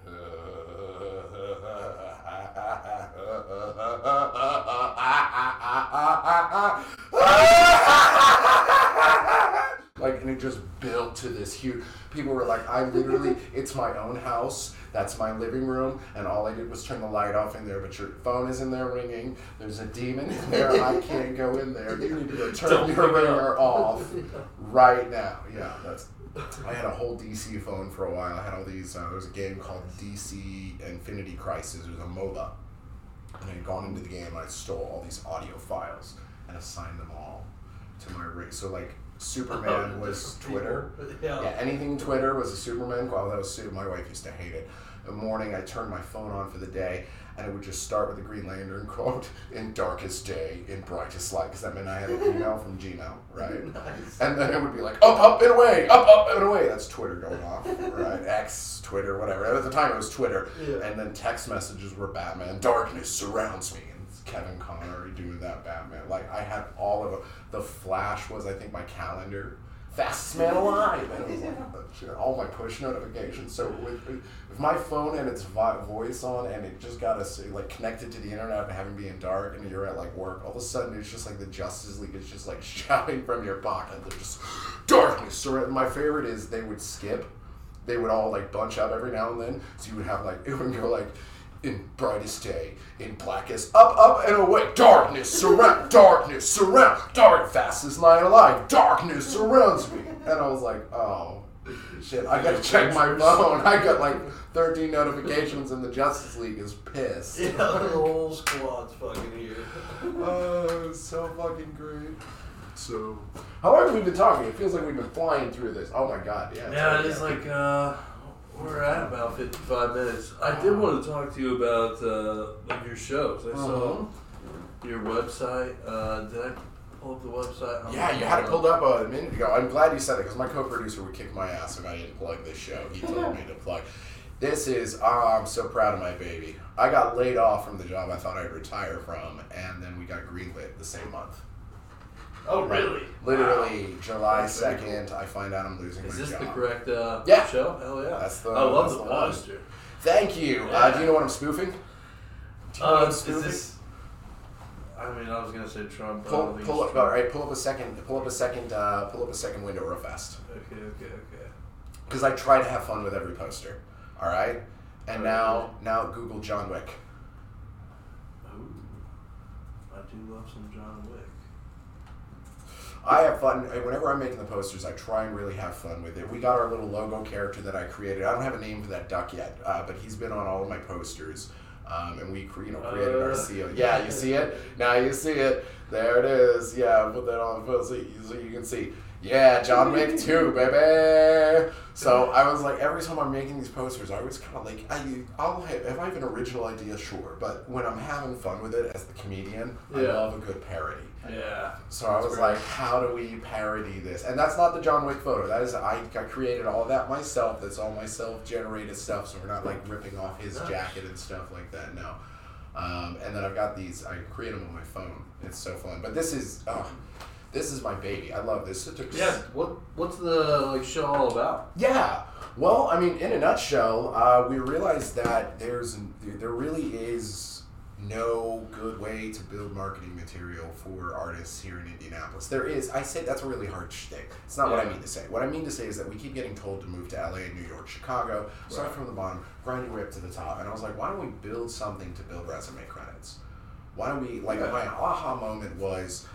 and it just built to this huge. People were like, it's my own house. That's my living room, and all I did was turn the light off in there. But your phone is in there ringing. There's a demon in there. I can't go in there. You need to go turn your ringer off right now. Yeah, I had a whole DC phone for a while. I had all these. There was a game called DC Infinity Crisis. It was a MOBA, and I had gone into the game and I stole all these audio files and assigned them all to my ring. So like. Superman was Twitter. Yeah, anything Twitter was a Superman. Well, that was my wife used to hate it. In the morning, I turned my phone on for the day, and it would just start with the Green Lantern quote, "In darkest day, in brightest light," because that meant I had an email from Gmail, right? Nice. And then it would be like, up, and away, up, and away. That's Twitter going off, right? X, Twitter, whatever. At the time, it was Twitter. Yeah. And then text messages were Batman. "Darkness surrounds me." Kevin Connery doing that Batman. Like, I had all of them. The Flash was, I think, my calendar. Fastest man alive. And it was like, all my push notifications. So with my phone and its voice on, and it just got us like connected to the internet and having being dark, and you're at like work, all of a sudden it's just like the Justice League is just like shouting from your pocket. They're just darkness. So my favorite is they would skip. They would all like bunch up every now and then. So you would have like, it would go like, "In brightest day, in blackest, up and away, darkness surround, dark, fastest lion alive, darkness surrounds me." And I was like, oh, shit, I gotta check my phone. I got like 13 notifications and the Justice League is pissed. Yeah, the whole squad's fucking here. Oh, it's so fucking great. So, how long have we been talking? It feels like we've been flying through this. Oh my god, yeah. Yeah, it is like, we're at about 55 minutes. I did want to talk to you about like your shows. I saw your website. Did I pull up the website? Yeah, you had it pulled up a minute ago. I'm glad you said it because my co-producer would kick my ass if I didn't plug this show. He told me to plug. This is, I'm so proud of my baby. I got laid off from the job I thought I'd retire from, and then we got greenlit the same month. Oh, really? Literally, wow. July 2nd, I find out I'm losing my job. Is this the correct show? Hell yeah. I love the poster. Thank you. Yeah. Do you know what I'm spoofing? Do you know what I'm spoofing? Is this, I mean, I was gonna say Trump. Pull up a second window real fast. Okay. Because I try to have fun with every poster. All right. And now Google John Wick. Ooh, I do love some John Wick. I have fun. Whenever I'm making the posters, I try and really have fun with it. We got our little logo character that I created. I don't have a name for that duck yet, but he's been on all of my posters. And we created our seal. Yeah, you see it? Now you see it. There it is. Yeah, put that on so you can see. Yeah, John Wick 2, baby. So I was like, every time I'm making these posters, I was kind of like, if I have an original idea, sure. But when I'm having fun with it as the comedian, I love a good parody. Yeah. So I was like, how do we parody this? And that's not the John Wick photo. That is, I created all that myself. That's all my self-generated stuff. So we're not like ripping off his jacket and stuff like that. No. And then I've got these. I create them on my phone. It's so fun. But this is my baby. I love this. What's the show all about? Yeah. Well, I mean, in a nutshell, we realized that there really is no good way to build marketing material for artists here in Indianapolis. There is. I say that's a really hard shtick. It's not what I mean to say. What I mean to say is that we keep getting told to move to LA, New York, Chicago, start from the bottom, grind your way up to the top. And I was like, why don't we build something to build resume credits? Why don't we, my aha moment was,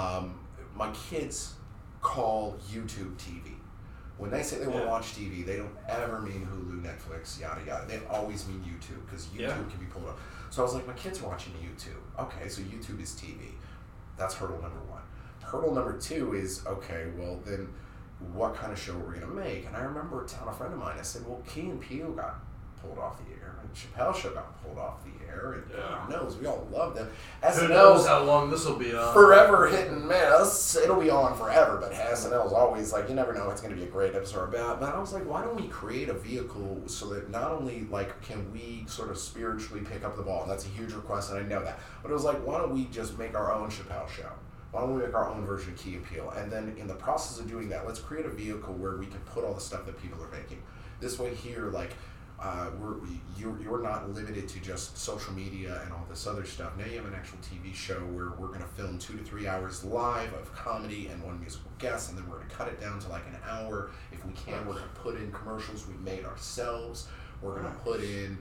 my kids call YouTube TV. When they say they want to watch TV, they don't ever mean Hulu, Netflix, yada yada. They always mean YouTube because YouTube can be pulled up. So I was like, my kids are watching YouTube. Okay, so YouTube is TV. That's hurdle number one. Hurdle number two is, okay, well then what kind of show are we going to make? And I remember telling a friend of mine, I said, well, Key and Peele got pulled off the air, and Chappelle Show got pulled off the air, and God knows, we all love them. Who knows how long this will be on? Forever hit and miss. It'll be on forever, but SNL's always like, you never know what's going to be a great episode or bad. But I was like, why don't we create a vehicle so that not only can we sort of spiritually pick up the ball, and that's a huge request, and I know that, but it was like, why don't we just make our own Chappelle Show? Why don't we make our own version of Key and Peele? And then in the process of doing that, let's create a vehicle where we can put all the stuff that people are making. This way here, you're not limited to just social media and all this other stuff. Now you have an actual TV show where we're going to film 2 to 3 hours live of comedy and one musical guest, and then we're going to cut it down to like an hour. If we can, we're going to put in commercials we made ourselves. We're going to put in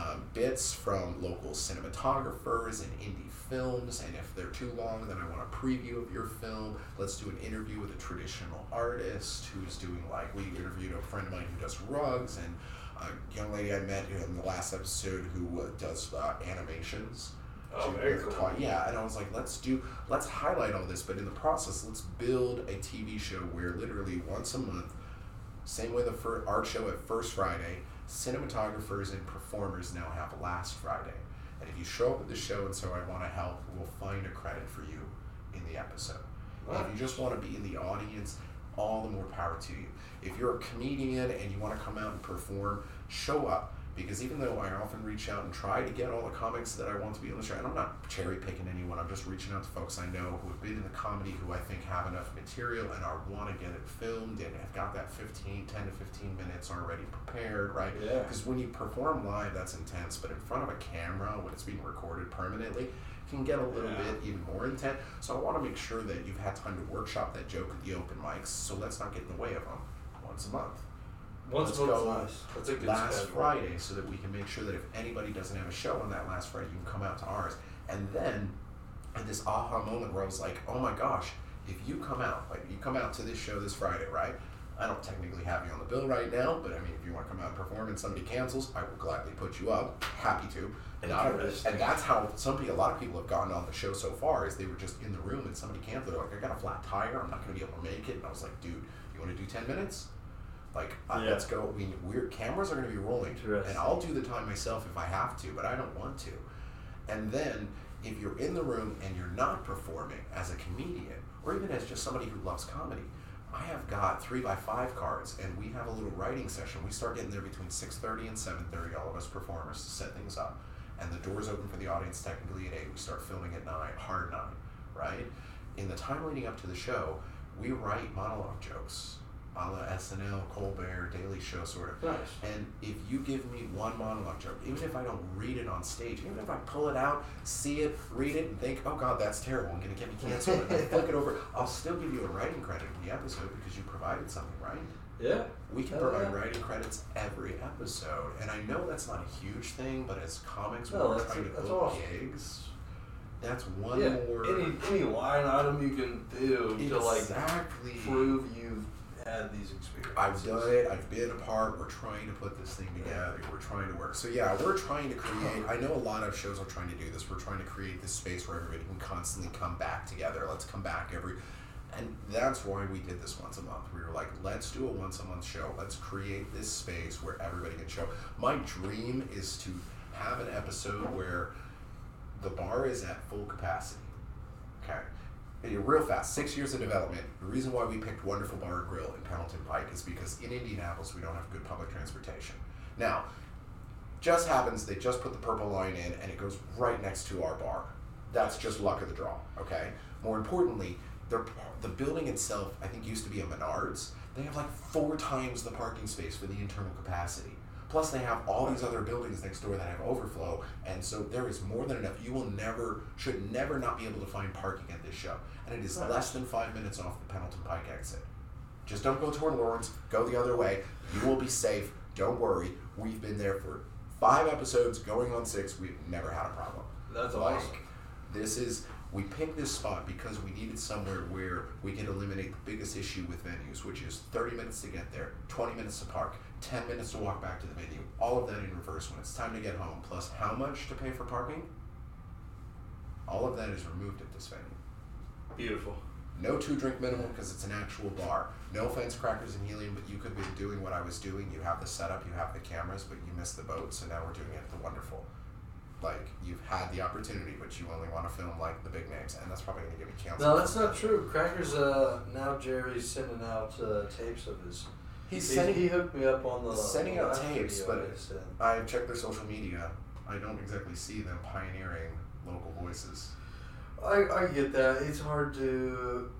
bits from local cinematographers and indie films, and if they're too long, then I want a preview of your film. Let's do an interview with a traditional artist who's doing, we interviewed a friend of mine who does rugs, and a young lady I met in the last episode who does animations. Oh, very cool. Yeah, and I was like, let's highlight all this, but in the process, let's build a TV show where literally once a month, same way the art show at First Friday, cinematographers and performers now have Last Friday. And if you show up at the show and say, I want to help, we'll find a credit for you in the episode. Wow. If you just want to be in the audience, all the more power to you. If you're a comedian and you want to come out and perform, show up. Because even though I often reach out and try to get all the comics that I want to be on the show, and I'm not cherry picking anyone, I'm just reaching out to folks I know who have been in the comedy, who I think have enough material and want to get it filmed and have got that 10 to 15 minutes already prepared, right? Yeah. Because when you perform live, that's intense, but in front of a camera, when it's being recorded permanently, it can get a little bit even more intense. So I want to make sure that you've had time to workshop that joke at the open mics, so let's not get in the way of them once a month. Let's go That's a good last schedule. Friday, so that we can make sure that if anybody doesn't have a show on that last Friday, you can come out to ours. And then, at this aha moment where I was like, oh my gosh, if you come out to this show this Friday, right? I don't technically have you on the bill right now, but I mean, if you want to come out and perform and somebody cancels, I will gladly put you up. Happy to. And that's how a lot of people have gotten on the show so far, is they were just in the room and somebody canceled. They're like, I got a flat tire, I'm not going to be able to make it. And I was like, dude, you want to do 10 minutes? Let's go. Cameras are going to be rolling, and I'll do the time myself if I have to, but I don't want to. And then, if you're in the room and you're not performing as a comedian, or even as just somebody who loves comedy, I have got 3x5 cards, and we have a little writing session. We start getting there between 6:30 and 7:30, all of us performers, to set things up. And the doors open for the audience technically at 8. We start filming at 9, hard 9, right? In the time leading up to the show, we write monologue jokes, a la SNL, Colbert, Daily Show sort of. Nice. And if you give me one monologue joke, even if I don't read it on stage, even if I pull it out, see it, read it, and think, oh God, that's terrible, I'm going to get me canceled, and then flick it over, I'll still give you a writing credit in the episode because you provided something, right? Yeah. We can provide writing credits every episode. And I know that's not a huge thing, but as comics, we're trying to book gigs. That's one Yeah, more. any line item you can do to like Exactly. prove you've had these experiences. I've done it. I've been a part. We're trying to put this thing together. We're trying to work. So yeah, we're trying to create. I know a lot of shows are trying to do this. We're trying to create this space where everybody can constantly come back together. Let's come back and that's why we did this once a month. We were like, let's do a once a month show. Let's create this space where everybody can show. My dream is to have an episode where the bar is at full capacity. Okay. Real fast, 6 years of development. The reason why we picked Wonderful Bar and Grill in Pendleton Pike is because in Indianapolis we don't have good public transportation. Now, just happens they just put the Purple Line in and it goes right next to our bar. That's just luck of the draw, okay? More importantly, the building itself, I think, used to be a Menards. They have like 4 times the parking space for the internal capacity. Plus, they have all these other buildings next door that have overflow, and so there is more than enough. You should never not be able to find parking at this show, and it is less than 5 minutes off the Pendleton Pike exit. Just don't go toward Lawrence. Go the other way. You will be safe. Don't worry. We've been there for 5 episodes, going on 6. We've never had a problem. That's Like, awesome. We picked this spot because we needed somewhere where we could eliminate the biggest issue with venues, which is 30 minutes to get there, 20 minutes to park, 10 minutes to walk back to the venue, all of that in reverse when it's time to get home, plus how much to pay for parking? All of that is removed at this venue. Beautiful. No 2-drink minimum because it's an actual bar. No offense, Crackers and Helium, but you could be doing what I was doing. You have the setup, you have the cameras, but you missed the boat, so now we're doing it at the Wonderful. Like, you've had the opportunity, but you only want to film, like, the big names, and that's probably going to get me canceled. No, that's not true. Crackers, now Jerry's sending out tapes of his. He hooked me up on the sending out last tapes, video but I sent. I've checked their social media. I don't exactly see them pioneering local voices. I get that. It's hard to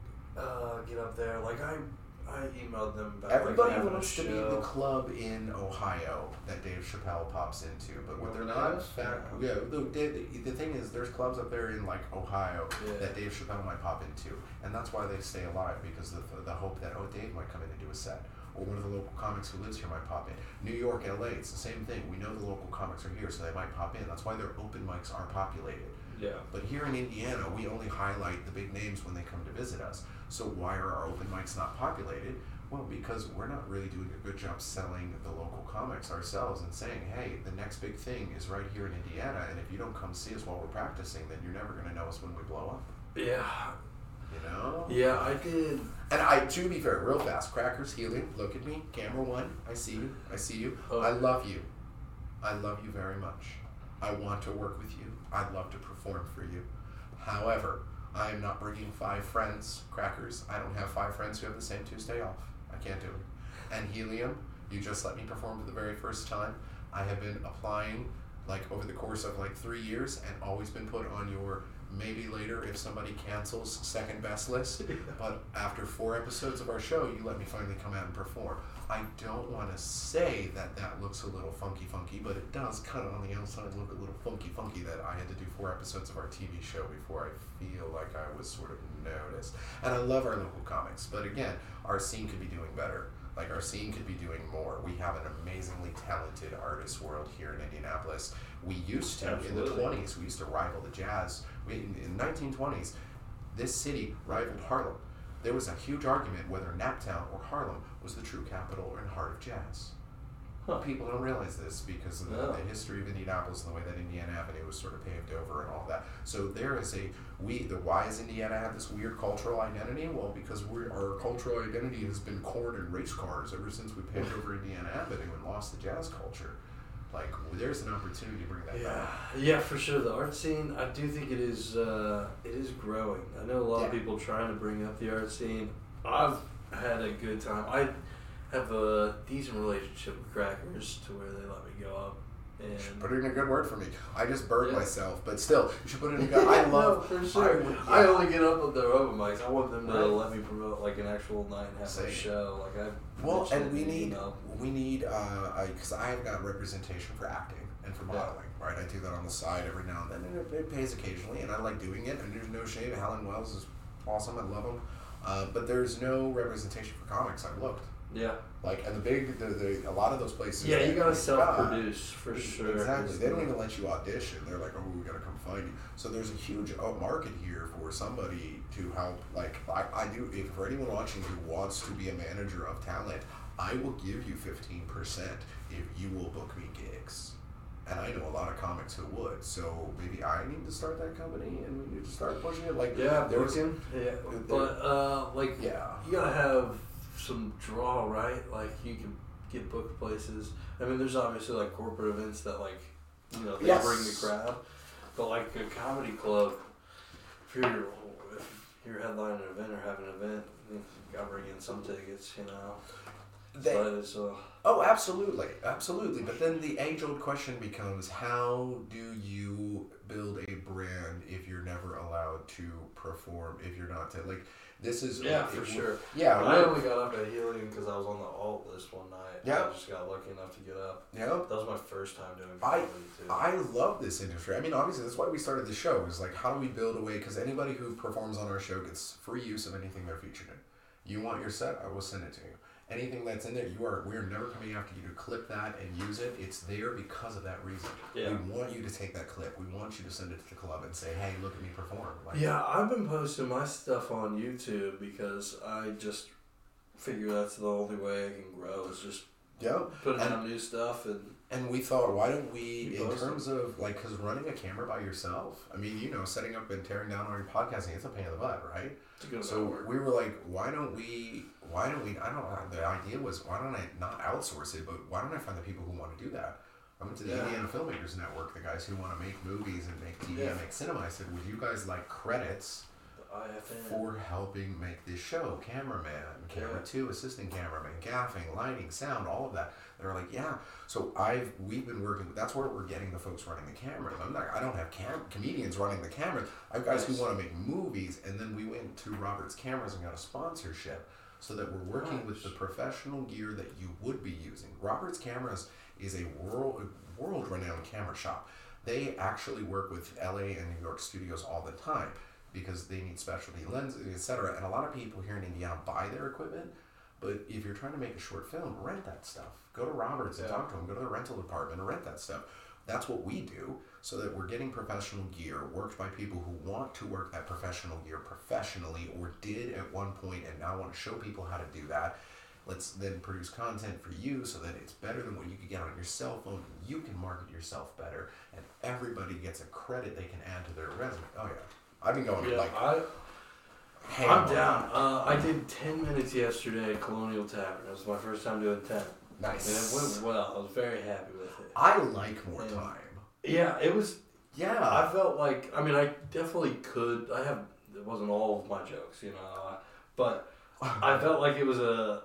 get up there. Like, I emailed them about Everybody having wants a to be show. the club in Ohio that Dave Chappelle pops into, but what they're Nobody not. else? Yeah, the thing is, there's clubs up there in like Ohio Yeah. that Dave Chappelle might pop into, and that's why they stay alive, because the hope that Dave might come in and do a set, or one of the local comics who lives here might pop in. New York, LA, it's the same thing. We know the local comics are here, so they might pop in. That's why their open mics are populated. Yeah. But here in Indiana, we only highlight the big names when they come to visit us. So why are our open mics not populated? Well, because we're not really doing a good job selling the local comics ourselves and saying, hey, the next big thing is right here in Indiana, and if you don't come see us while we're practicing, then you're never going to know us when we blow up. Yeah. You know? Yeah, I did. And to be fair, real fast, Crackers, Helium, look at me, camera 1, I see you, Oh. I love you. I love you very much. I want to work with you. I'd love to perform for you. However, I am not bringing 5 friends, Crackers. I don't have 5 friends who have the same Tuesday off. I can't do it. And Helium, you just let me perform for the very first time. I have been applying like over the course of like 3 years and always been put on your maybe later if somebody cancels second best list. But after 4 episodes of our show, you let me finally come out and perform. I don't want to say that looks a little funky, but it does kind of on the outside look a little funky that I had to do 4 episodes of our TV show before I feel like I was sort of noticed. And I love our local comics, but again, our scene could be doing better. Like, our scene could be doing more. We have an amazingly talented artist world here in Indianapolis. We used to, in the Absolutely. 20s, we used to rival the Jazz. In the 1920s, this city rivaled Harlem. There was a huge argument whether Naptown or Harlem was the true capital and heart of jazz. Huh. People don't realize this because of No. the history of Indianapolis and the way that Indiana Avenue was sort of paved over and all that. So there is why does Indiana have this weird cultural identity? Well, because our cultural identity has been corn and race cars ever since we paved over Indiana Avenue and lost the jazz culture. Like, there's an opportunity to bring that back. Yeah, for sure. The art scene, I do think it is growing. I know a lot of Yeah. people trying to bring up the art scene. I've had a good time. I have a decent relationship with Crackers to where they let me go up. You should And put in a good word for me. I just burned Yeah. myself, but still, you should put in a good. I love. No, for sure. I only get up with their open mics. I want them to Right. let me promote like an actual night and have a Same. show. Like I. Well, mentioned and we in the need, email. because I've got representation for acting and for modeling, right? I do that on the side every now and then, and it pays occasionally, and I like doing it, and there's no shame. Helen Wells is awesome, I love him, but there's no representation for comics. I looked. Yeah. Like, and a lot of those places. Yeah, you gotta God, self-produce for sure. Exactly. They don't even let you audition. They're like, oh, we gotta come find you. So there's a huge market here for somebody to help. Like, I do. If for anyone watching who wants to be a manager of talent, I will give you 15% if you will book me gigs. And I know a lot of comics who would. So maybe I need to start that company, and we need to start pushing it. Like, Yeah, there's booking. Yeah, but like, yeah. you gotta have some draw, right? Like, you can get booked places. I mean, there's obviously like corporate events that, like, you know, they Yes. bring the crowd. But like a comedy club, if you're headlining an event or having an event, you gotta bring in some tickets, you know. But it's Oh, absolutely, absolutely. But then the age-old question becomes: how do you build a brand if you're never allowed to perform? If you're not like, this is for sure. Yeah, I only got up at Helium because I was on the alt list one night. Yeah. I just got lucky enough to get up. yeah. That was my first time doing comedy too. I love this industry. I mean, obviously, that's why we started the show. Is like, how do we build a way? Because anybody who performs on our show gets free use of anything they're featured in. You want your set? I will send it to you. Anything that's in there, we are never coming after you to clip that and use it. It's there because of that reason. Yeah. We want you to take that clip. We want you to send it to the club and say, hey, look at me perform. Like, Yeah, I've been posting my stuff on YouTube because I just figure that's the only way I can grow is just yeah. putting out new stuff. And we thought, why don't we, You in post terms of, like, because running a camera by yourself, I mean, you know, setting up and tearing down on your podcasting, it's a pain in the butt, right? It's a good So network. we were like, why don't we, I don't know, the idea was, why don't I not outsource it, but why don't I find the people who want to do that? I went to the Yeah. Indiana Filmmakers Network, the guys who want to make movies and make TV Yeah. and make cinema. I said, would you guys like credits IFN. for helping make this show? Cameraman, camera Yeah. 2, assistant cameraman, gaffing, lighting, sound, all of that. They were like, yeah. So we've been working. That's where we're getting the folks running the cameras. I don't have comedians running the cameras. I have guys who Nice. want to make movies. And then we went to Robert's Cameras and got a sponsorship, so that we're working with the professional gear that you would be using. Robert's Cameras is a world-renowned camera shop. They actually work with LA and New York studios all the time because they need specialty lenses, etc. And a lot of people here in Indiana buy their equipment. But if you're trying to make a short film, rent that stuff. Go to Roberts and Yeah. talk to them. Go to the rental department and rent that stuff. That's what we do, so that we're getting professional gear worked by people who want to work that professional gear professionally, or did at one point and now want to show people how to do that. Let's then produce content for you so that it's better than what you could get on your cell phone. You can market yourself better, and everybody gets a credit they can add to their resume. Oh yeah, I've been going Yeah, like ham I'm on down. that. I did 10 minutes yesterday at Colonial Tavern. It was my first time doing 10. Nice. And it went well. I was very happy with it. I like more Yeah. time. Yeah, it was. Yeah. I felt like, I mean, I definitely could. It wasn't all of my jokes, you know, but I felt like it was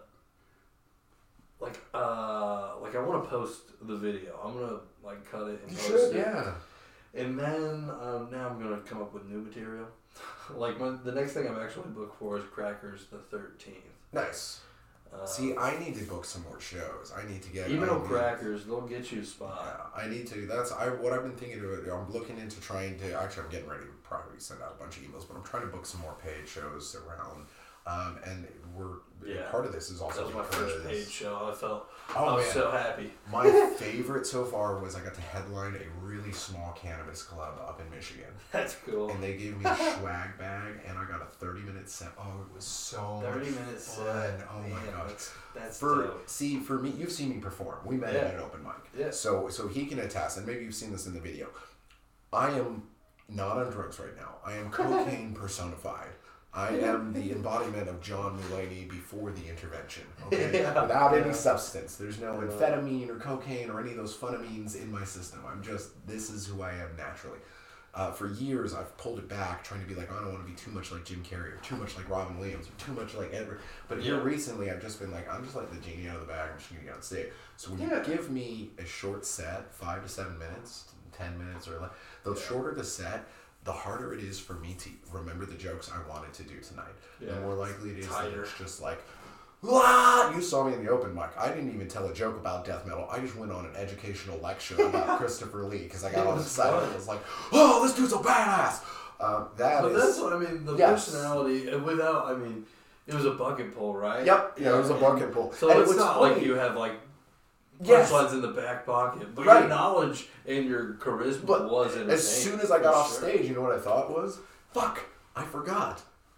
like I want to post the video. I'm gonna like cut it and You post should, it. yeah. And then now I'm gonna come up with new material. Like the next thing I'm actually booked for is Crackers the 13th. Nice. See, I need to book some more shows. I need to get Even I though need- Crackers, they'll get you a spot. Yeah, I need to. What I've been thinking of. I'm looking into trying to. Actually, I'm getting ready to probably send out a bunch of emails, but I'm trying to book some more paid shows around. And part of this is also That was my first paid show. I felt I was so happy. My favorite so far was I got to headline a really small cannabis club up in Michigan. That's cool. And they gave me a swag bag, and I got a 30-minute set. Oh, it was so 30 much minutes. fun. Oh my Man, gosh. That's For dope. me, you've seen me perform. We met Yeah. at an open mic. Yeah. So he can attest, and maybe you've seen this in the video. I am not on drugs right now. I am cocaine personified. I am the embodiment of John Mulaney before the intervention. Okay, Yeah. without any substance. There's no amphetamine or cocaine or any of those funamines in my system. This is who I am naturally. For years, I've pulled it back, trying to be like, I don't want to be too much like Jim Carrey or too much like Robin Williams or too much like Edward. But here recently, I've just been like, I'm just letting the genie out of the bag. I'm just going to get on stage. So when you give me a short set, 5 to 7 minutes, 10 minutes or less, the shorter the set, the harder it is for me to remember the jokes I wanted to do tonight. The Yeah. more likely it is that Tighter. it's just like, "Wah!" You saw me in the open mic. I didn't even tell a joke about death metal. I just went on an educational lecture about Christopher Lee because I got all excited. I was like, "Oh, this dude's a badass." But that's what I mean. The Yes. personality, without, I mean, It was a bucket pull, right? Yep. Yeah, it was a bucket pull. So And it's what's not funny- like you have like Yes. punchlines in the back pocket, but Right. your knowledge and your charisma But was entertaining. as soon as I got for off sure. stage, you know what I thought was? Fuck, I forgot.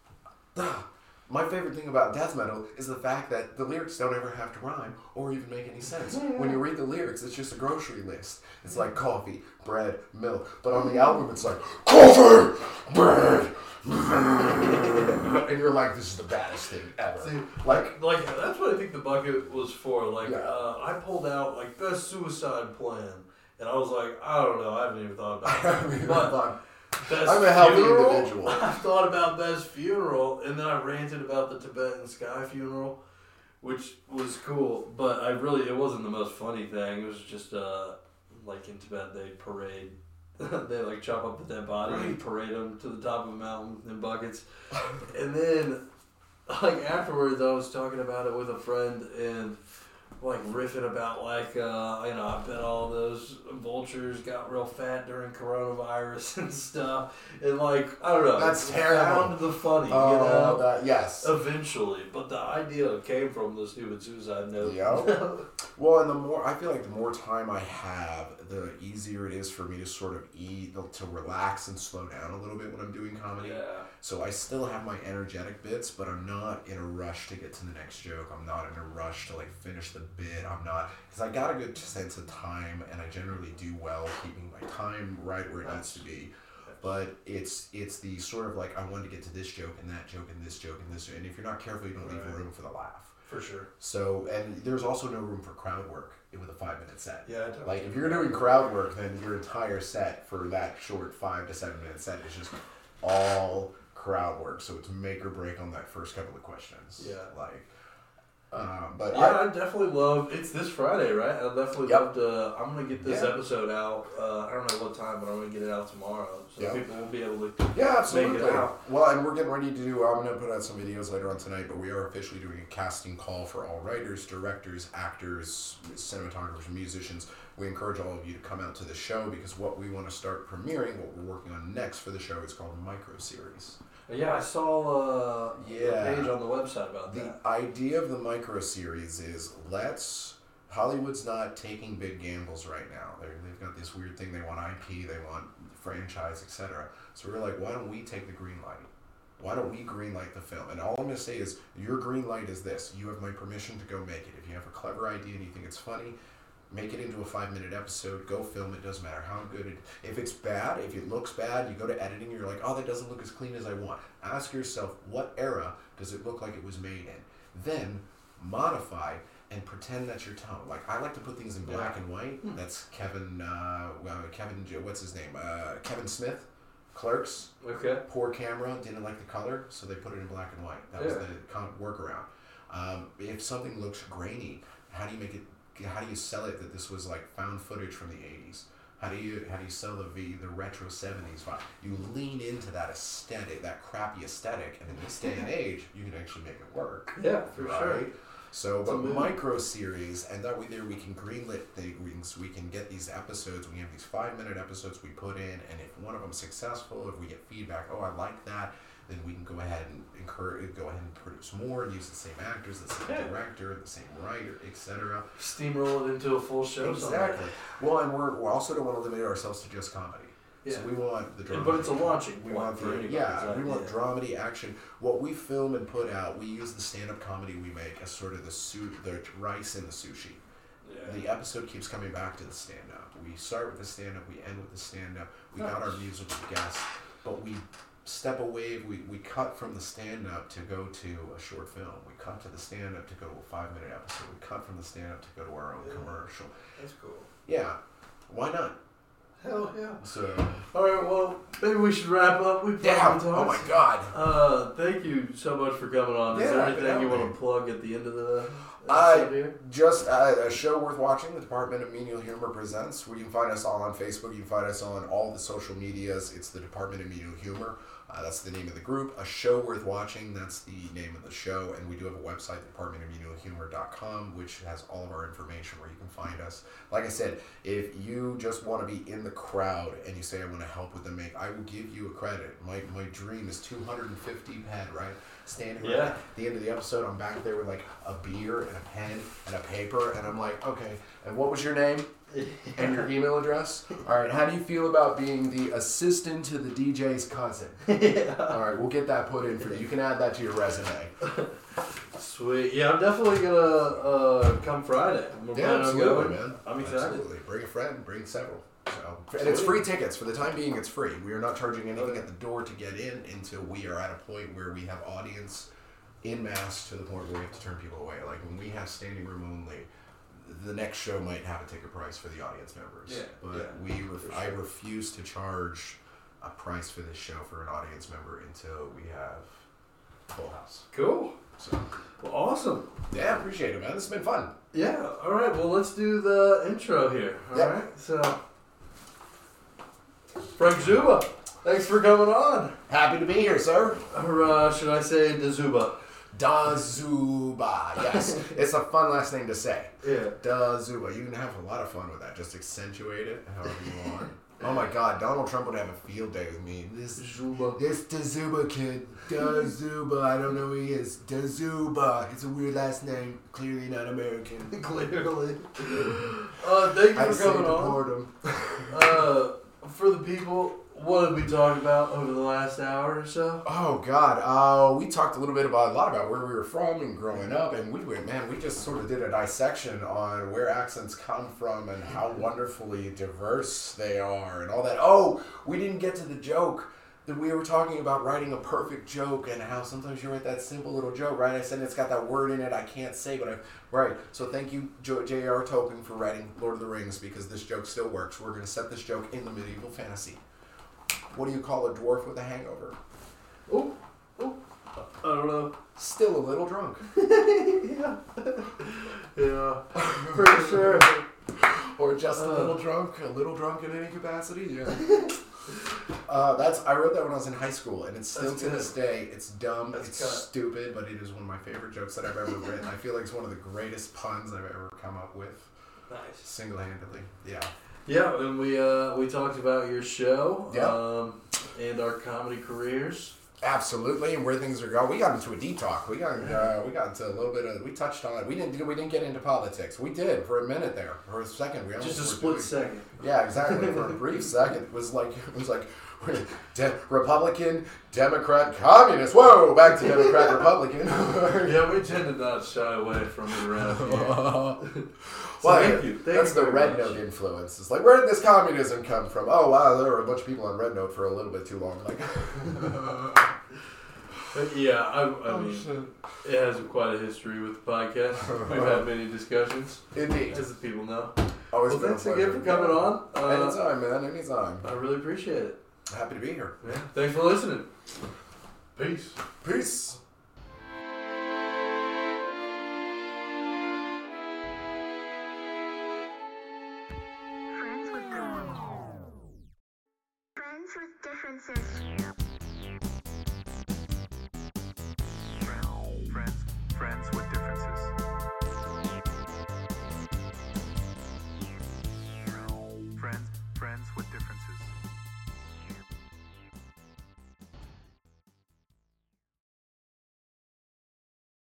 My favorite thing about death metal is the fact that the lyrics don't ever have to rhyme or even make any sense. When you read the lyrics, it's just a grocery list. It's like coffee, bread, milk. But on the album, it's like, coffee, bread, and you're like, this is the baddest thing ever. See, Like, Like that's what I think the bucket was for. Like Yeah. I pulled out like best suicide plan, and I was like, I don't know, I haven't even thought I about it. mean, But fun. best I'm a healthy funeral, individual. I thought about best funeral, and then I ranted about the Tibetan sky funeral, which was cool. But it wasn't the most funny thing. It was just like in Tibet they parade. They like chop up the dead body and parade them to the top of a mountain in buckets. And then, like afterwards, I was talking about it with a friend and like riffing about like I bet all those vultures got real fat during coronavirus and stuff. And like I don't know, That's it terrible. found the funny, you know. Yes. Eventually, but the idea came from the stupid suicide note. Yep. Well, and I feel like the more time I have, the easier it is for me to sort of to relax and slow down a little bit when I'm doing comedy. Yeah. So I still have my energetic bits, but I'm not in a rush to get to the next joke. I'm not in a rush to like finish the bit. I'm not, because I got a good sense of time, and I generally do well keeping my time right where it needs to be. But it's the sort of like, I wanted to get to this joke and that joke and this joke and this joke. And if you're not careful, you don't leave room for the laugh. For sure. So, and there's also no room for crowd work with a 5-minute set. Yeah, I don't Like, if you're doing crowd work, then your entire set for that short 5 to 7 minute set is just all crowd work. So it's make or break on that first couple of questions. Yeah. Like, but Yeah, I definitely love. It's this Friday, right? I definitely Yep. love to. I'm gonna get this Yeah. episode out. I don't know what time, but I'm gonna get it out tomorrow, so Yeah. people will be able to. yeah, absolutely. Make it out. Well, and we're getting ready to do, I'm going to put out some videos later on tonight, but we are officially doing a casting call for all writers, directors, actors, cinematographers, musicians. We encourage all of you to come out to the show, because what we want to start premiering, what we're working on next for the show, is called a micro series. Yeah, I saw a Yeah. page on the website about The that. idea of the micro series is, Hollywood's not taking big gambles right now. They've got this weird thing, they want IP, they want franchise, etc. So we're like, why don't we take the green light? Why don't we green light the film? And all I'm going to say is, your green light is this. You have my permission to go make it. If you have a clever idea and you think it's funny, make it into a 5-minute episode, go film it, doesn't matter how good it. If it's bad, if it looks bad, you go to editing, you're like, oh, that doesn't look as clean as I want. Ask yourself, what era does it look like it was made in? Then modify and pretend that's your tone. Like, I like to put things in black and white. That's Kevin, what's his name? Kevin Smith, Clerks. Okay. Poor camera, didn't like the color, so they put it in black and white. That was Yeah. the workaround. If something looks grainy, how do you sell it that this was like found footage from the 80s? How do you sell the retro 70s vibe? You lean into that aesthetic, that crappy aesthetic, and in this day and age, you can actually make it work. Yeah, for sure. So, It's a but movie. micro series, and that way there we can greenlit things, we can get these episodes, we have these 5-minute episodes we put in, and if one of them's successful, if we get feedback, oh, I like that, then we can go ahead and produce more and use the same actors, the same director, the same writer, etc. Steamroll it into a full show. Exactly. Well, and we also don't want to limit ourselves to just comedy. Yeah. So we want the drama. But it's a launching We point want for the, anybody. yeah, we want Yeah. dramedy, action. What we film and put out, we use the stand-up comedy we make as sort of the rice in the sushi. Yeah. The episode keeps coming back to the stand-up. We start with the stand-up, we end with the stand-up. We got our musical guests, but we step away. We cut from the stand-up to go to a short film. We cut to the stand-up to go to a 5-minute episode. We cut from the stand-up to go to our own commercial. That's cool. Yeah, why not? Hell yeah. So, All right, well, maybe we should wrap up. We've damn! talked. Oh my God! Thank you so much for coming on. Is Yeah, there anything you definitely. want to plug at the end of the episode here? Just a show worth watching. The Department of Menial Humor presents. You can find us all on Facebook. You can find us on all the social medias. It's the Department of Menial Humor. That's the name of the group. A show worth watching. That's the name of the show. And we do have a website, departmentofmenialhumor.com, which has all of our information where you can find us. Like I said, if you just want to be in the crowd and you say, I want to help with the make, I will give you a credit. My dream is 250 pen, right? Standing Yeah. right at the end of the episode, I'm back there with like a beer and a pen and a paper, and I'm like, okay, and what was your name? And your email address? All right, how do you feel about being the assistant to the DJ's cousin? Yeah. All right, we'll get that put in for you. You can add that to your resume. Sweet. Yeah, I'm definitely gonna come Friday. We're Yeah, planning on absolutely, going. man. I'm excited. Absolutely. Bring a friend, bring several. So, and it's free tickets. For the time being, it's free. We are not charging anything at the door to get in until we are at a point where we have audience in mass to the point where we have to turn people away. Like when we have standing room only, the next show might have a ticket price for the audience members. Yeah, But yeah, I refuse to charge a price for this show for an audience member until we have full house. Cool. So, Well, awesome. yeah, appreciate it, man. This has been fun. Yeah. All right. Well, let's do the intro here. All right. Yep. So, Frank Zuba, thanks for coming on. Happy to be here, sir. Or should I say DeZuba? Dazuba, yes. It's a fun last name to say. Yeah. Dazuba. You can have a lot of fun with that. Just accentuate it however you want. Oh my God, Donald Trump would have a field day with me. This Dazuba kid. Dazuba, I don't know who he is. Dazuba. It's a weird last name. Clearly not American. Clearly. Thank you I for say coming on. deport him. For the people, what did we talk about over the last hour or so? Oh God, we talked a lot about where we were from and growing up, and we just sort of did a dissection on where accents come from and how wonderfully diverse they are and all that. Oh, we didn't get to the joke that we were talking about writing a perfect joke and how sometimes you write that simple little joke, right? I said it's got that word in it I can't say, but right. So thank you, J.R. Tolkien, for writing Lord of the Rings, because this joke still works. We're going to set this joke in the medieval fantasy. What do you call a dwarf with a hangover? Oh, I don't know. Still a little drunk. Yeah, for sure. Or just a little drunk in any capacity. Yeah. I wrote that when I was in high school, and it's still That's to good. this day. It's dumb, That's it's cut. stupid, but it is one of my favorite jokes that I've ever written. I feel like it's one of the greatest puns I've ever come up with, Nice. single-handedly. Yeah. Yeah, and we talked about your show, Yeah. and our comedy careers. Absolutely, and where things are going. We got into a deep talk. We got into a little bit of. We touched on it. We didn't get into politics. We did for a minute there, for a second. We almost Just a were split doing- second. Yeah, exactly. For a brief second, it was like Republican, Democrat, Communist. Whoa, back to Democrat, Republican. Yeah, we tend to not shy away from it around here. So Well, thank you. Thank that's you the very Red much. Note influence. It's like, where did this communism come from? Oh wow, there were a bunch of people on Red Note for a little bit too long. Like, Yeah, I mean, it has quite a history with the podcast. We've had many discussions, indeed. as the people know. Always Well, been a thanks again pleasure. for coming on. Anytime, man. Anytime. I really appreciate it. Happy to be here. Yeah. Thanks for listening. Peace. Peace. Friends with differences.